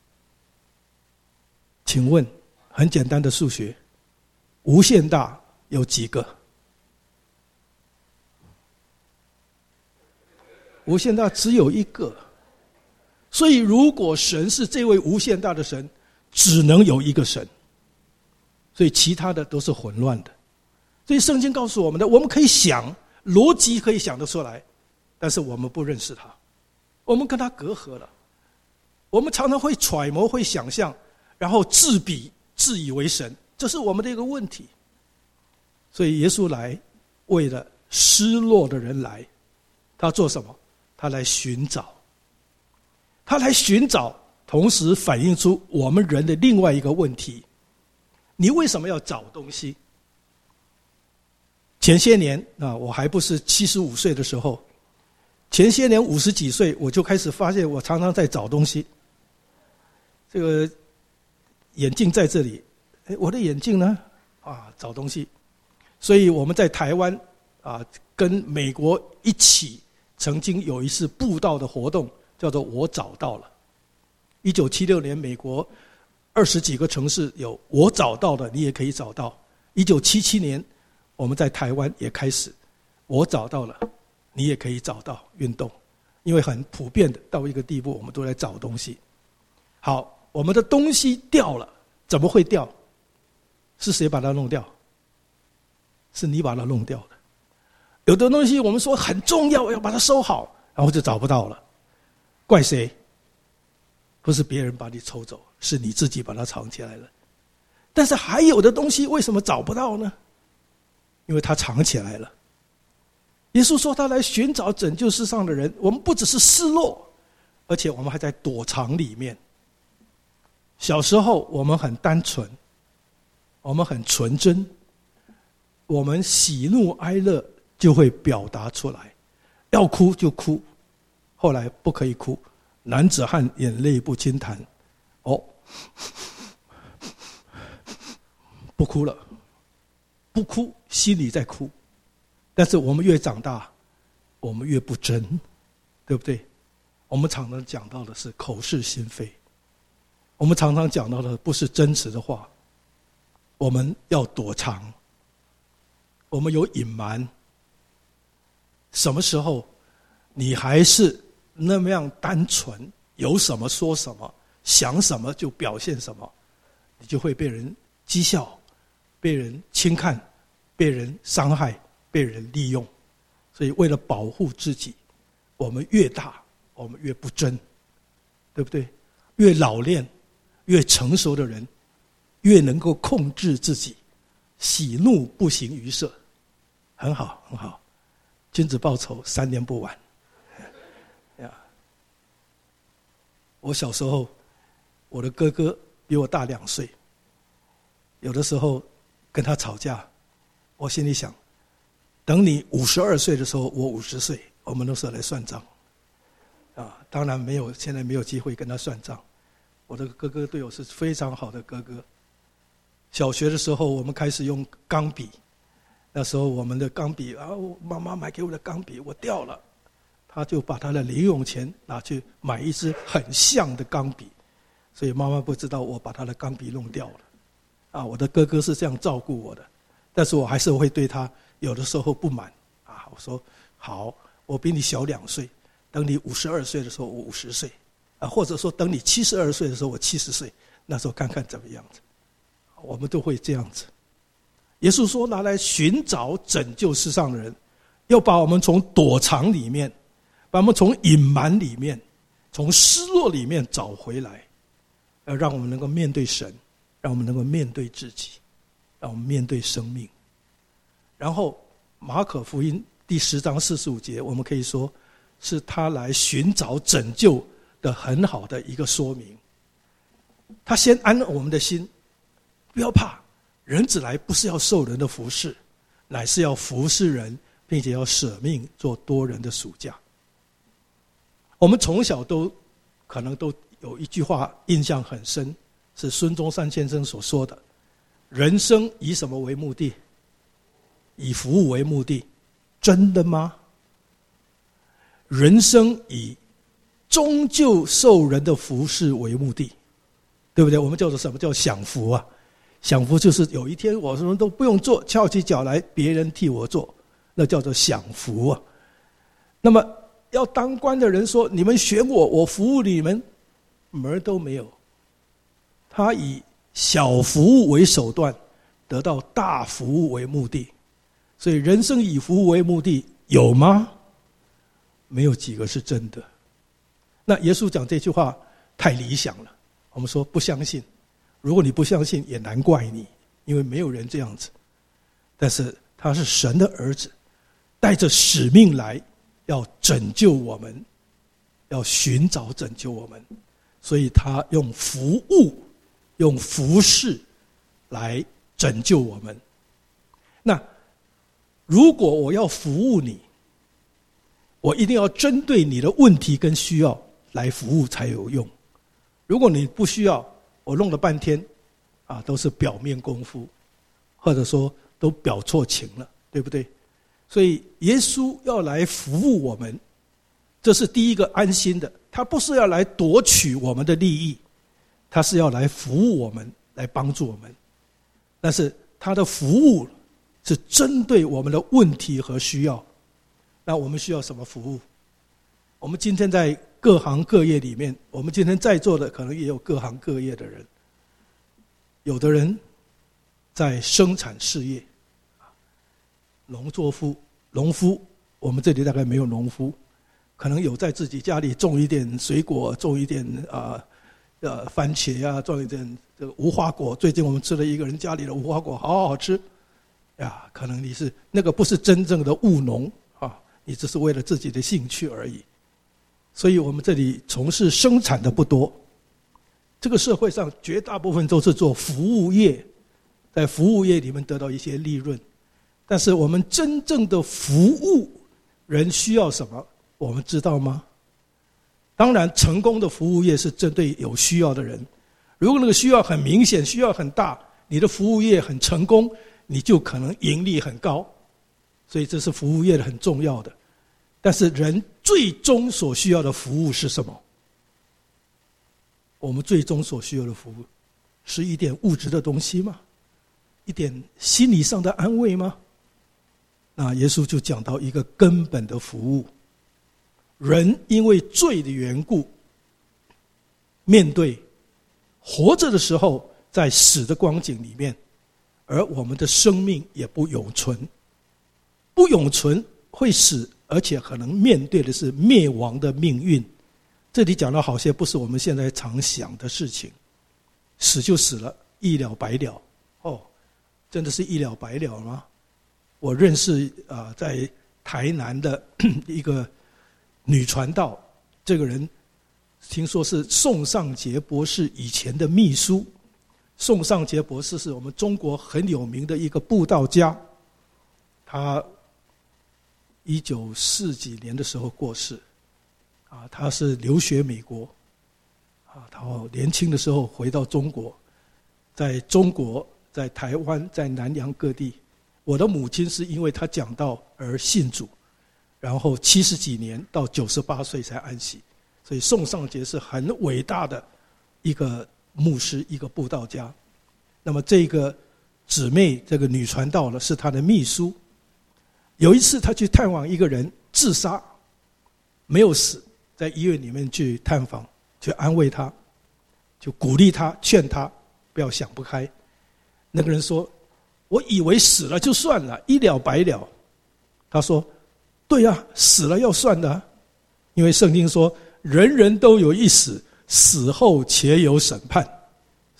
S1: 请问很简单的数学，无限大有几个？无限大只有一个。所以如果神是这位无限大的神，只能有一个神，所以其他的都是混乱的。所以圣经告诉我们的，我们可以想，逻辑可以想得出来，但是我们不认识他，我们跟他隔阂了。我们常常会揣摩，会想象，然后自比自以为神，这是我们的一个问题。所以耶稣来，为了失落的人来，他做什么？他来寻找，他来寻找，同时反映出我们人的另外一个问题：你为什么要找东西？前些年我还不是75岁的时候，前些年50几岁，我就开始发现我常常在找东西。这个眼镜在这里，我的眼镜呢？找东西。所以我们在台湾跟美国一起，曾经有一次布道的活动，叫做我找到了。1976年，美国20几个城市有我找到了，你也可以找到。1977年，我们在台湾也开始我找到了，你也可以找到运动，因为很普遍的到一个地步，我们都在找东西。好，我们的东西掉了，怎么会掉？是谁把它弄掉？是你把它弄掉的。有的东西我们说很重要，要把它收好，然后就找不到了，怪谁？不是别人把你抽走，是你自己把它藏起来了。但是还有的东西为什么找不到呢？因为它藏起来了。耶稣说他来寻找拯救世上的人，我们不只是失落，而且我们还在躲藏里面。小时候我们很单纯，我们很纯真，我们喜怒哀乐就会表达出来，要哭就哭，后来不可以哭，男子汉眼泪不轻弹，不哭了，不哭心里在哭。但是我们越长大，我们越不真，对不对？我们常常讲到的是口是心非，我们常常讲到的不是真实的话，我们要躲藏，我们有隐瞒。什么时候你还是那么样单纯，有什么说什么，想什么就表现什么，你就会被人讥笑，被人轻看，被人伤害，被人利用。所以为了保护自己，我们越大我们越不真，对不对？越老练越成熟的人，越能够控制自己，喜怒不形于色。很好很好，君子报仇3年不晚。我小时候，我的哥哥比我大2岁，有的时候跟他吵架，我心里想，等你52岁的时候，我50岁，我们那时候来算账。当然没有，现在没有机会跟他算账。我的哥哥对我是非常好的哥哥。小学的时候，我们开始用钢笔，那时候我们的钢笔妈妈买给我的钢笔我掉了，他就把他的零用钱拿去买一支很像的钢笔，所以妈妈不知道我把他的钢笔弄掉了。我的哥哥是这样照顾我的，但是我还是会对他有的时候不满。我说好，我比你小2岁，等你52岁的时候我50岁，或者说等你72岁的时候我70岁，那时候看看怎么样子。我们都会这样子。耶稣说拿来寻找拯救世上的人，要把我们从躲藏里面，把我们从隐瞒里面，从失落里面找回来。 要让我们能够面对神，让我们能够面对自己，让我们面对生命。然后马可福音第10章45节，我们可以说是他来寻找拯救的很好的一个说明。他先安我们的心，不要怕，人子来不是要受人的服侍，乃是要服侍人，并且要舍命做多人的赎价。我们从小可能都有一句话印象很深，是孙中山先生所说的：人生以什么为目的？以服务为目的。真的吗？人生以终究受人的服侍为目的，对不对？我们叫做什么叫享福啊？享福就是有一天我什么都不用做，翘起脚来别人替我做，那叫做享福啊。那么要当官的人说，你们选我，我服务你们，门都没有。他以小服务为手段，得到大服务为目的。所以人生以服务为目的，有吗？没有几个是真的。那耶稣讲这句话太理想了，我们说不相信。如果你不相信，也难怪你，因为没有人这样子。但是他是神的儿子，带着使命来，要拯救我们，要寻找拯救我们，所以他用服务、用服侍来拯救我们。那如果我要服务你，我一定要针对你的问题跟需要来服务才有用。如果你不需要，我弄了半天都是表面功夫，或者说都表错情了，对不对？所以耶稣要来服务我们，这是第一个安心的。他不是要来夺取我们的利益，他是要来服务我们，来帮助我们。但是他的服务是针对我们的问题和需要。那我们需要什么服务？我们今天在各行各业里面，我们今天在座的可能也有各行各业的人。有的人在生产事业，农夫，我们这里大概没有农夫，可能有在自己家里种一点水果，种一点番茄啊，种一点这个无花果。最近我们吃了一个人家里的无花果，好好吃呀。可能你是那个不是真正的务农啊，你只是为了自己的兴趣而已。所以我们这里从事生产的不多。这个社会上绝大部分都是做服务业，在服务业里面得到一些利润。但是我们真正的服务人需要什么，我们知道吗？当然成功的服务业是针对有需要的人。如果那个需要很明显，需要很大，你的服务业很成功，你就可能盈利很高。所以这是服务业的很重要的。但是人最终所需要的服务是什么？我们最终所需要的服务是一点物质的东西吗？一点心理上的安慰吗？那耶稣就讲到一个根本的服务。人因为罪的缘故，面对活着的时候在死的光景里面，而我们的生命也不永存。不永存会死，而且可能面对的是灭亡的命运。这里讲到好些不是我们现在常想的事情，死就死了，一了百了。真的是一了百了吗？我认识在台南的一个女传道，这个人听说是宋尚杰博士以前的秘书。宋尚杰博士是我们中国很有名的一个布道家，他1940几年的时候过世。他是留学美国，他年轻的时候回到中国，在中国、在台湾、在南洋各地。我的母亲是因为他讲道而信主，然后70几年到98岁才安息。所以宋尚杰是很伟大的一个牧师，一个布道家。那么这个姊妹，这个女传道呢，是他的秘书。有一次他去探望一个人自杀，没有死，在医院里面去探访，去安慰他，就鼓励他，劝他不要想不开。那个人说，我以为死了就算了，一了百了。他说，对啊，死了要算的，因为圣经说人人都有一死，死后且有审判。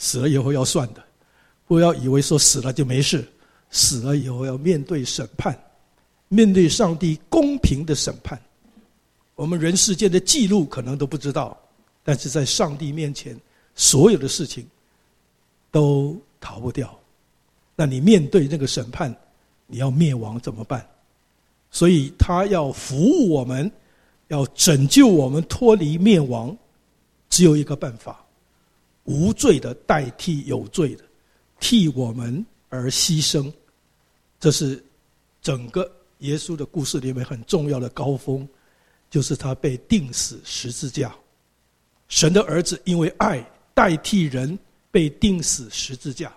S1: 死了以后要算的，不要以为说死了就没事，死了以后要面对审判，面对上帝公平的审判。我们人世间的记录可能都不知道，但是在上帝面前，所有的事情都逃不掉。那你面对那个审判，你要灭亡怎么办？所以他要服务我们，要拯救我们脱离灭亡，只有一个办法，无罪的代替有罪的，替我们而牺牲。这是整个耶稣的故事里面很重要的高峰，就是他被钉死十字架。神的儿子因为爱代替人被钉死十字架，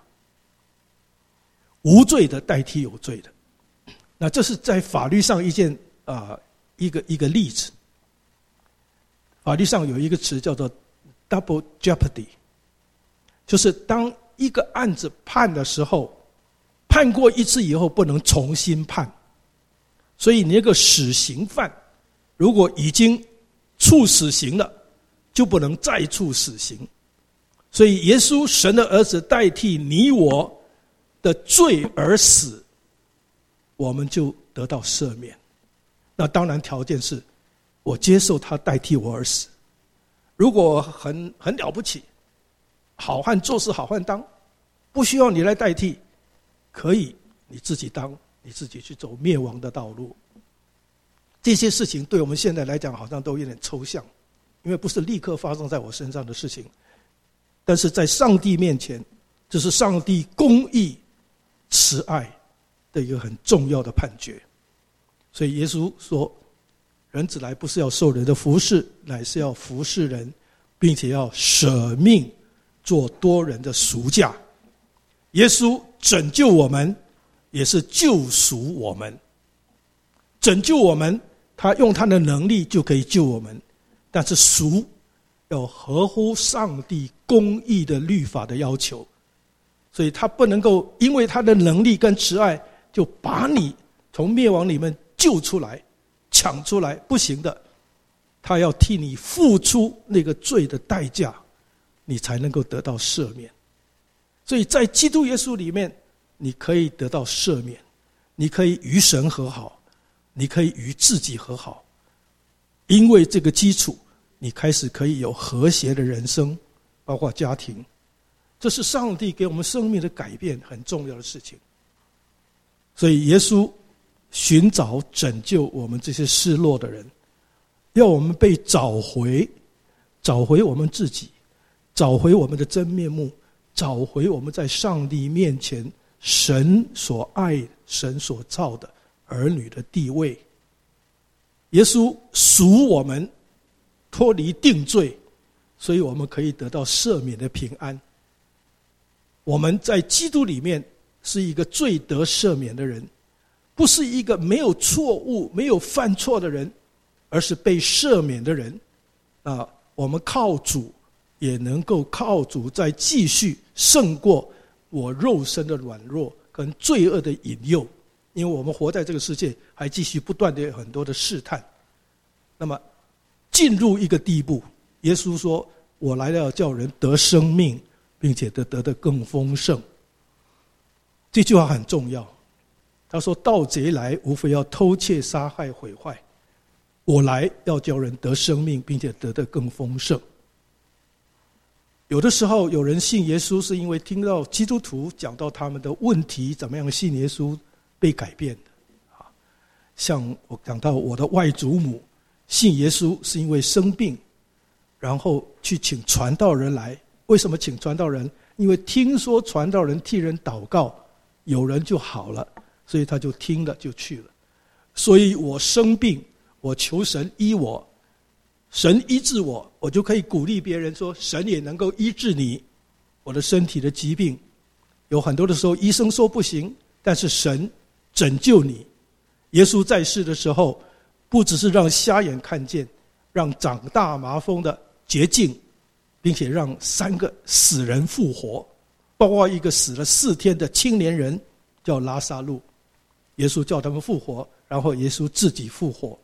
S1: 无罪的代替有罪的。那这是在法律上一个例子。法律上有一个词叫做 double jeopardy， 就是当一个案子判的时候，判过一次以后不能重新判，所以你那个死刑犯如果已经处死刑了，就不能再处死刑。所以耶稣神的儿子代替你我的罪而死，我们就得到赦免。那当然条件是我接受他代替我而死。如果很了不起，好汉做事好汉当，不需要你来代替，可以你自己当，你自己去走灭亡的道路。这些事情对我们现在来讲好像都有点抽象，因为不是立刻发生在我身上的事情，但是在上帝面前，这是上帝公义慈爱的一个很重要的判决。所以耶稣说，人子来不是要受人的服侍，乃是要服侍人，并且要舍命做多人的赎价。耶稣拯救我们，也是救赎我们。拯救我们，他用他的能力就可以救我们，但是赎要合乎上帝公义的律法的要求，所以他不能够因为他的能力跟慈爱就把你从灭亡里面救出来抢出来，不行的。他要替你付出那个罪的代价，你才能够得到赦免。所以在基督耶稣里面，你可以得到赦免，你可以与神和好，你可以与自己和好。因为这个基础，你开始可以有和谐的人生，包括家庭。这是上帝给我们生命的改变很重要的事情。所以耶稣寻找拯救我们这些失落的人，要我们被找回我们自己，找回我们的真面目，找回我们在上帝面前神所爱神所造的儿女的地位。耶稣赎我们脱离定罪，所以我们可以得到赦免的平安。我们在基督里面是一个罪得赦免的人，不是一个没有错误没有犯错的人，而是被赦免的人。我们靠主，也能够靠主再继续胜过我肉身的软弱跟罪恶的引诱，因为我们活在这个世界还继续不断的有很多的试探。那么进入一个地步，耶稣说，我来了叫人得生命，并且得的更丰盛。这句话很重要。他说，盗贼来无非要偷窃杀害毁坏，我来要叫人得生命，并且得的更丰盛。有的时候有人信耶稣是因为听到基督徒讲到他们的问题怎么样信耶稣被改变的。像我讲到我的外祖母信耶稣是因为生病，然后去请传道人来。为什么请传道人？因为听说传道人替人祷告，有人就好了，所以他就听了就去了。所以我生病，我求神医我，神医治我，我就可以鼓励别人说，神也能够医治你我的身体的疾病。有很多的时候医生说不行，但是神拯救你。耶稣在世的时候，不只是让瞎眼看见，让长大麻风的洁净，并且让3个死人复活，包括一个死了4天的青年人叫拉撒路，耶稣叫他们复活，然后耶稣自己复活。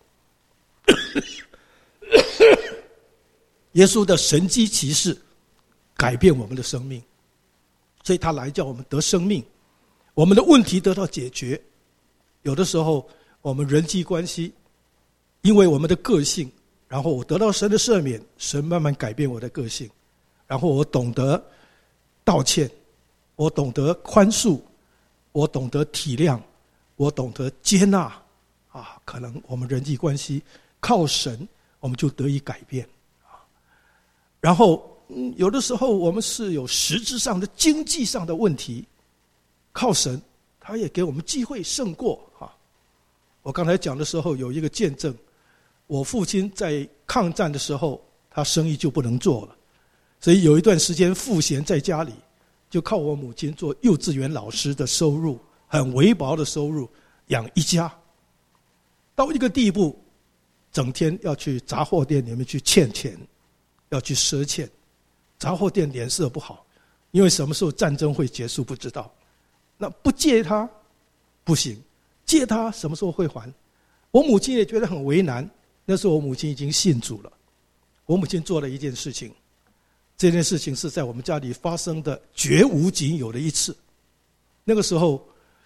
S1: 耶稣的神迹奇事改变我们的生命， 所以他来叫我们得生命，我们的问题得到解决。有的时候我们人际关系，因为我们的个性，然后我得到神的赦免，神慢慢改变我的个性，然后我懂得道歉，我懂得宽恕，我懂得体谅，我懂得接纳可能我们人际关系靠神我们就得以改变然后有的时候我们是有实质上的经济上的问题，靠神他也给我们机会胜过我刚才讲的时候有一个见证，我父亲在抗战的时候他生意就不能做了，所以有一段时间赋闲在家里，就靠我母亲做幼稚园老师的收入，很微薄的收入养一家，到一个地步整天要去杂货店里面去欠钱，要去赊欠，杂货店脸色不好，因为什么时候战争会结束不知道，那不借他不行，借他什么时候会还？我母亲也觉得很为难，那时候我母亲已经信主了，我母亲做了一件事情，这件事情是在我们家里发生的绝无仅有的一次。那个时候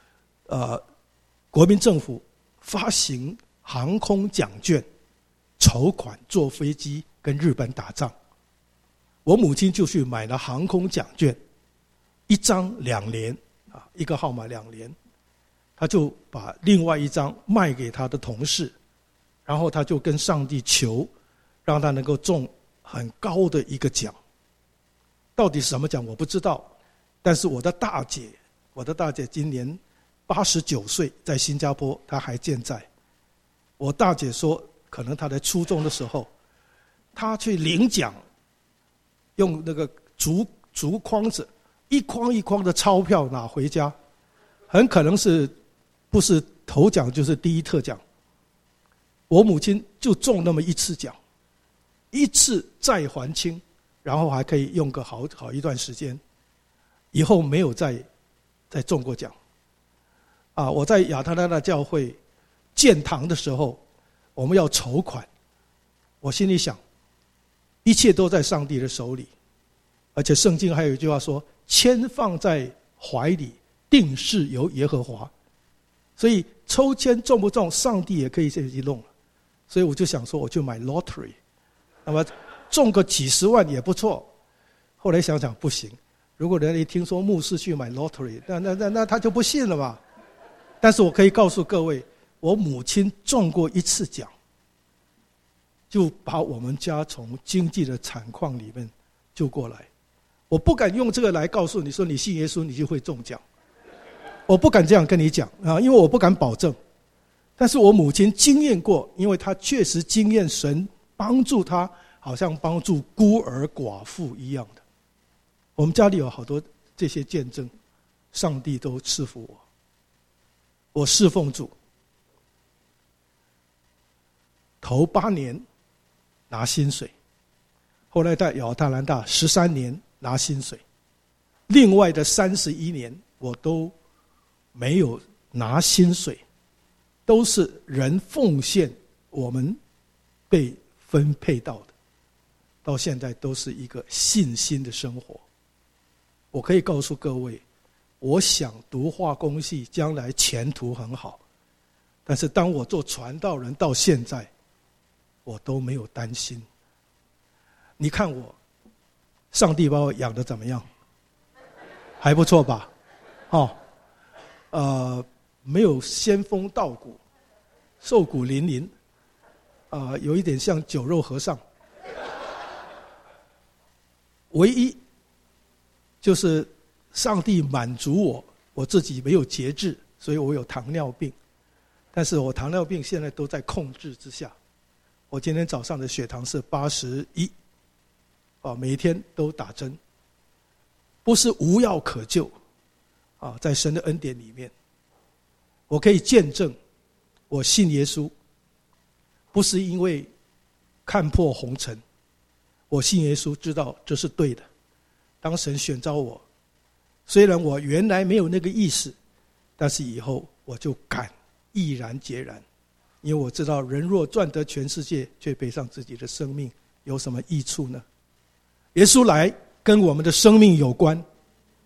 S1: 国民政府发行航空奖券，筹款坐飞机跟日本打仗，我母亲就去买了航空奖券，一张2年一个号码2年，他就把另外一张卖给他的同事，然后他就跟上帝求，让他能够中很高的一个奖。到底什么奖我不知道，但是我的大姐今年89岁，在新加坡，她还健在。我大姐说，可能她在初中的时候，她去领奖，用那个竹筐子，一筐一筐的钞票拿回家，很可能是不是头奖就是第一特奖。我母亲就中那么一次奖，一次再还清，然后还可以用个好一段时间，以后没有再中过奖。我在亚特兰大教会建堂的时候，我们要筹款，我心里想，一切都在上帝的手里，而且圣经还有一句话说，签放在怀里，定是由耶和华。所以抽签中不中，上帝也可以自己弄了。所以我就想说，我就买 lottery， 那么中个几十万也不错。后来想想不行，如果人家一听说牧师去买 lottery， 那他就不信了嘛。但是我可以告诉各位，我母亲中过一次奖，就把我们家从经济的惨况里面救过来。我不敢用这个来告诉你说，你信耶稣你就会中奖，我不敢这样跟你讲因为我不敢保证。但是我母亲经验过，因为她确实经验神帮助她，好像帮助孤儿寡妇一样的。我们家里有好多这些见证，上帝都赐福我。我侍奉主，头8年拿薪水，后来在亚特兰大13年拿薪水，另外的31年我都没有拿薪水，都是人奉献我们被分配到的，到现在都是一个信心的生活。我可以告诉各位，我想读化工系将来前途很好，但是当我做传道人到现在，我都没有担心。你看我，上帝把我养得怎么样？还不错吧？没有仙风道骨，瘦骨嶙嶙，有一点像酒肉和尚。唯一就是上帝满足我自己没有节制，所以我有糖尿病，但是我糖尿病现在都在控制之下。我今天早上的血糖是81，每一天都打针，不是无药可救，在神的恩典里面，我可以见证，我信耶稣，不是因为看破红尘，我信耶稣，知道这是对的。当神选召我，虽然我原来没有那个意识，但是以后我就敢毅然决然，因为我知道人若赚得全世界，却赔上自己的生命，有什么益处呢？耶稣来跟我们的生命有关，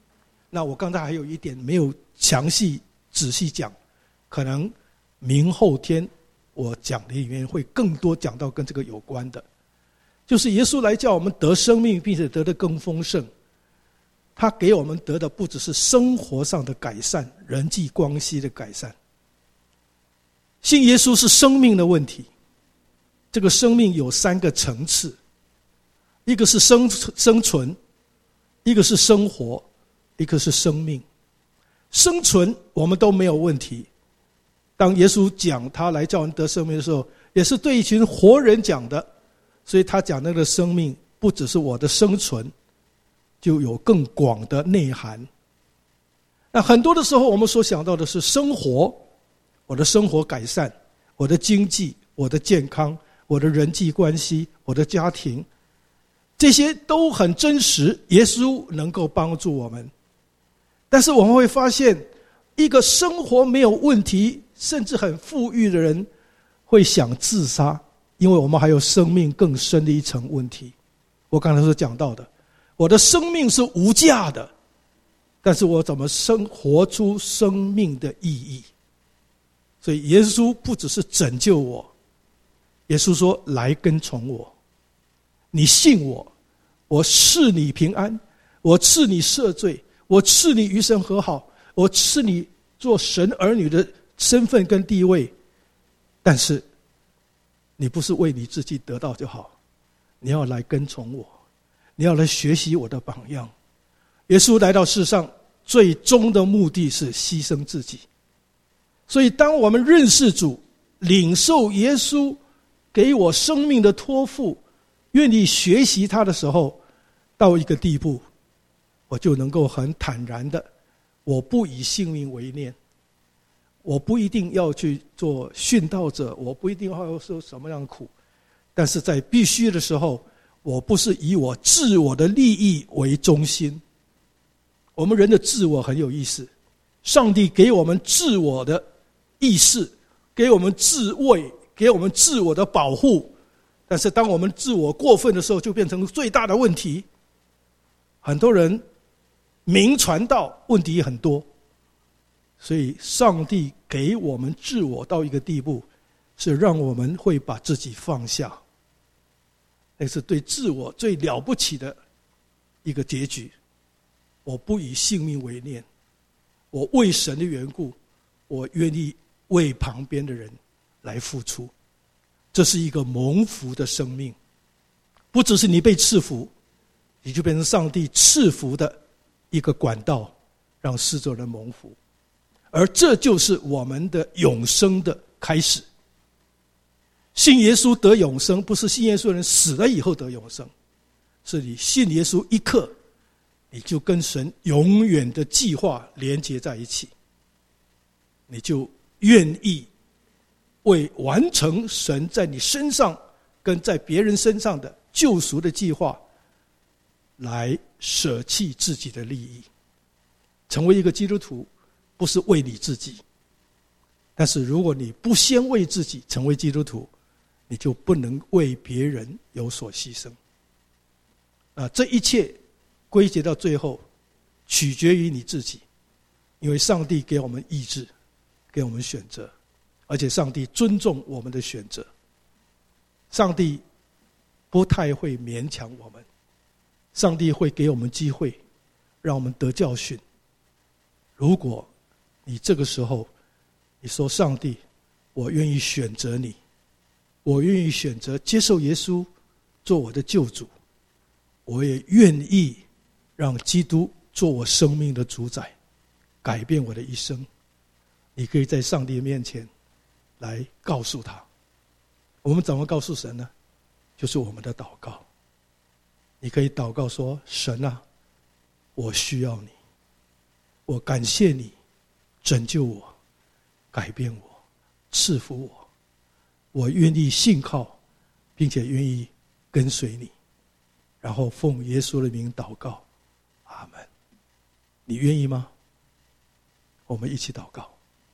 S1: 那我刚才还有一点没有详细仔细讲，可能明后天我讲的里面会更多讲到跟这个有关的，就是耶稣来叫我们得生命，并且得的更丰盛。他给我们得的不只是生活上的改善，人际关系的改善。信耶稣是生命的问题，这个生命有3个层次，一个是生存，一个是生活，一个是生命。生存我们都没有问题，当耶稣讲他来叫人得生命的时候，也是对一群活人讲的，所以他讲那个生命不只是我的生存，就有更广的内涵。那很多的时候我们所想到的是生活，我的生活改善，我的经济，我的健康，我的人际关系，我的家庭，这些都很真实，耶稣能够帮助我们。但是我们会发现，一个生活没有问题甚至很富裕的人会想自杀，因为我们还有生命更深的一层问题。我刚才所讲到的，我的生命是无价的，但是我怎么活出生命的意义？所以耶稣不只是拯救我，耶稣说来跟从我，你信我，我赐你平安，我赐你赦罪，我赐你与神和好，我赐你做神儿女的身份跟地位。但是你不是为你自己得到就好，你要来跟从我，你要来学习我的榜样。耶稣来到世上最终的目的是牺牲自己。所以当我们认识主，领受耶稣给我生命的托付，愿意学习他的时候，到一个地步，我就能够很坦然的，我不以性命为念，我不一定要去做殉道者，我不一定要受什么样的苦，但是在必须的时候，我不是以我自我的利益为中心。我们人的自我很有意思，上帝给我们自我的意识，给我们自卫，给我们自我的保护，但是当我们自我过分的时候，就变成最大的问题。很多人明传道问题很多，所以上帝给我们自我到一个地步，是让我们会把自己放下，那是对自我最了不起的一个结局。我不以性命为念，我为神的缘故，我愿意为旁边的人来付出。这是一个蒙福的生命，不只是你被赐福，你就变成上帝赐福的一个管道，让世众人蒙福。而这就是我们的永生的开始。信耶稣得永生，不是信耶稣的人死了以后得永生，是你信耶稣一刻，你就跟神永远的计划连接在一起，你就愿意为完成神在你身上跟在别人身上的救赎的计划，来舍弃自己的利益。成为一个基督徒不是为你自己，但是如果你不先为自己成为基督徒，你就不能为别人有所牺牲。这一切归结到最后取决于你自己，因为上帝给我们意志，给我们选择，而且上帝尊重我们的选择。上帝不太会勉强我们，上帝会给我们机会，让我们得教训。如果你这个时候你说上帝，我愿意选择你，我愿意选择接受耶稣做我的救主，我也愿意让基督做我生命的主宰，改变我的一生。你可以在上帝面前来告诉他。我们怎么告诉神呢？就是我们的祷告。你可以祷告说，神啊，我需要你，我感谢你拯救我，改变我，赐福我，我愿意信靠，并且愿意跟随你，然后奉耶稣的名祷告，阿们。你愿意吗？我们一起祷告。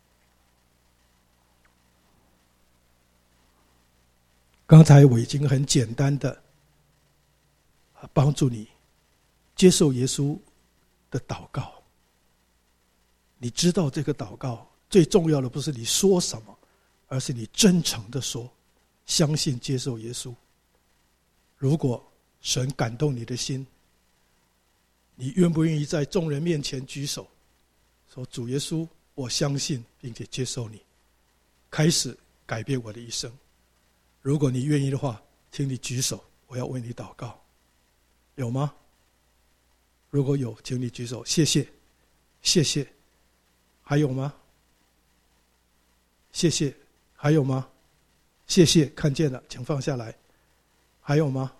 S1: 刚才我已经很简单的帮助你接受耶稣的祷告， 你知道这个祷告最重要的不是你说什么，而是你真诚的说，相信接受耶稣。如果神感动你的心，你愿不愿意在众人面前举手，说主耶稣，我相信并且接受你，开始改变我的一生。如果你愿意的话，请你举手，我要为你祷告。有吗？如果有，请你举手。谢谢，谢谢。还有吗？谢谢。还有吗？谢谢，看见了，请放下来。还有吗？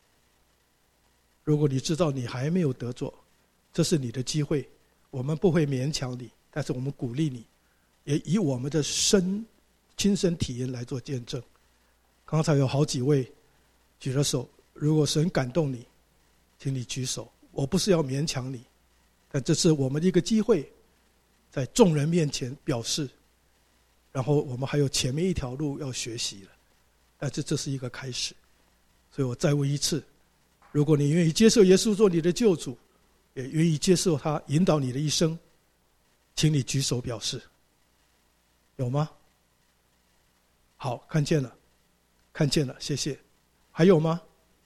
S1: 如果你知道你还没有得着，这是你的机会，我们不会勉强你，但是我们鼓励你，也以我们的亲身体验来做见证。刚才有好几位举了手，如果神感动你，请你举手。我不是要勉强你，但这是我们的一个机会，在众人面前表示，然后我们还有前面一条路要学习了，但是这是一个开始。所以我再问一次，如果你愿意接受耶稣做你的救主，也愿意接受他引导你的一生，请你举手表示。有吗？好，看见了，看见了，谢谢。还有吗？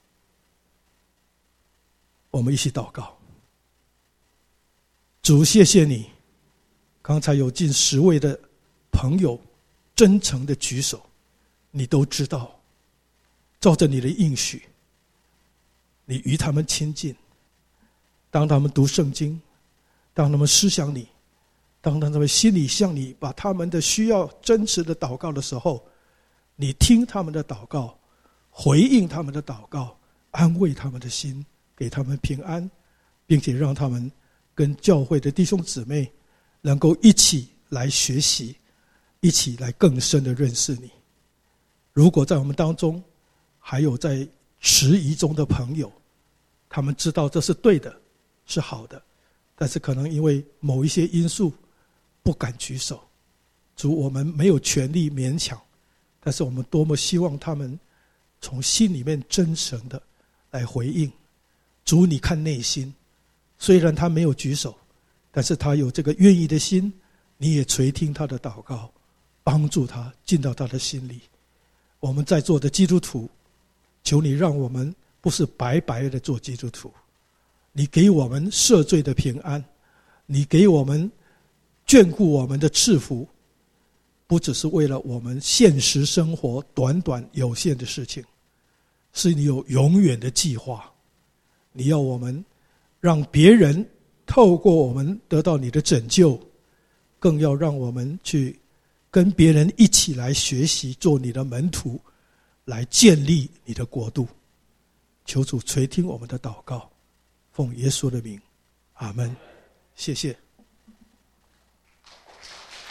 S1: 我们一起祷告。主，谢谢你，刚才有近10位的朋友真诚的举手，你都知道，照着你的应许，你与他们亲近。当他们读圣经，当他们思想你，当他们心里向你把他们的需要真实的祷告的时候，你听他们的祷告，回应他们的祷告，安慰他们的心，给他们平安，并且让他们跟教会的弟兄姊妹能够一起来学习，一起来更深的认识你。如果在我们当中还有在迟疑中的朋友，他们知道这是对的，是好的，但是可能因为某一些因素不敢举手。主，我们没有权利勉强，但是我们多么希望他们从心里面真诚的来回应。主，你看内心，虽然他没有举手，但是他有这个愿意的心，你也垂听他的祷告，帮助他进到他的心里。我们在座的基督徒，求你让我们不是白白的做基督徒，你给我们赦罪的平安，你给我们眷顾我们的赐福，不只是为了我们现实生活短短有限的事情，是你有永远的计划。你要我们让别人透过我们得到你的拯救，更要让我们去跟别人一起来学习，做你的门徒，来建立你的国度。求主垂听我们的祷告，奉耶稣的名，阿们。谢谢。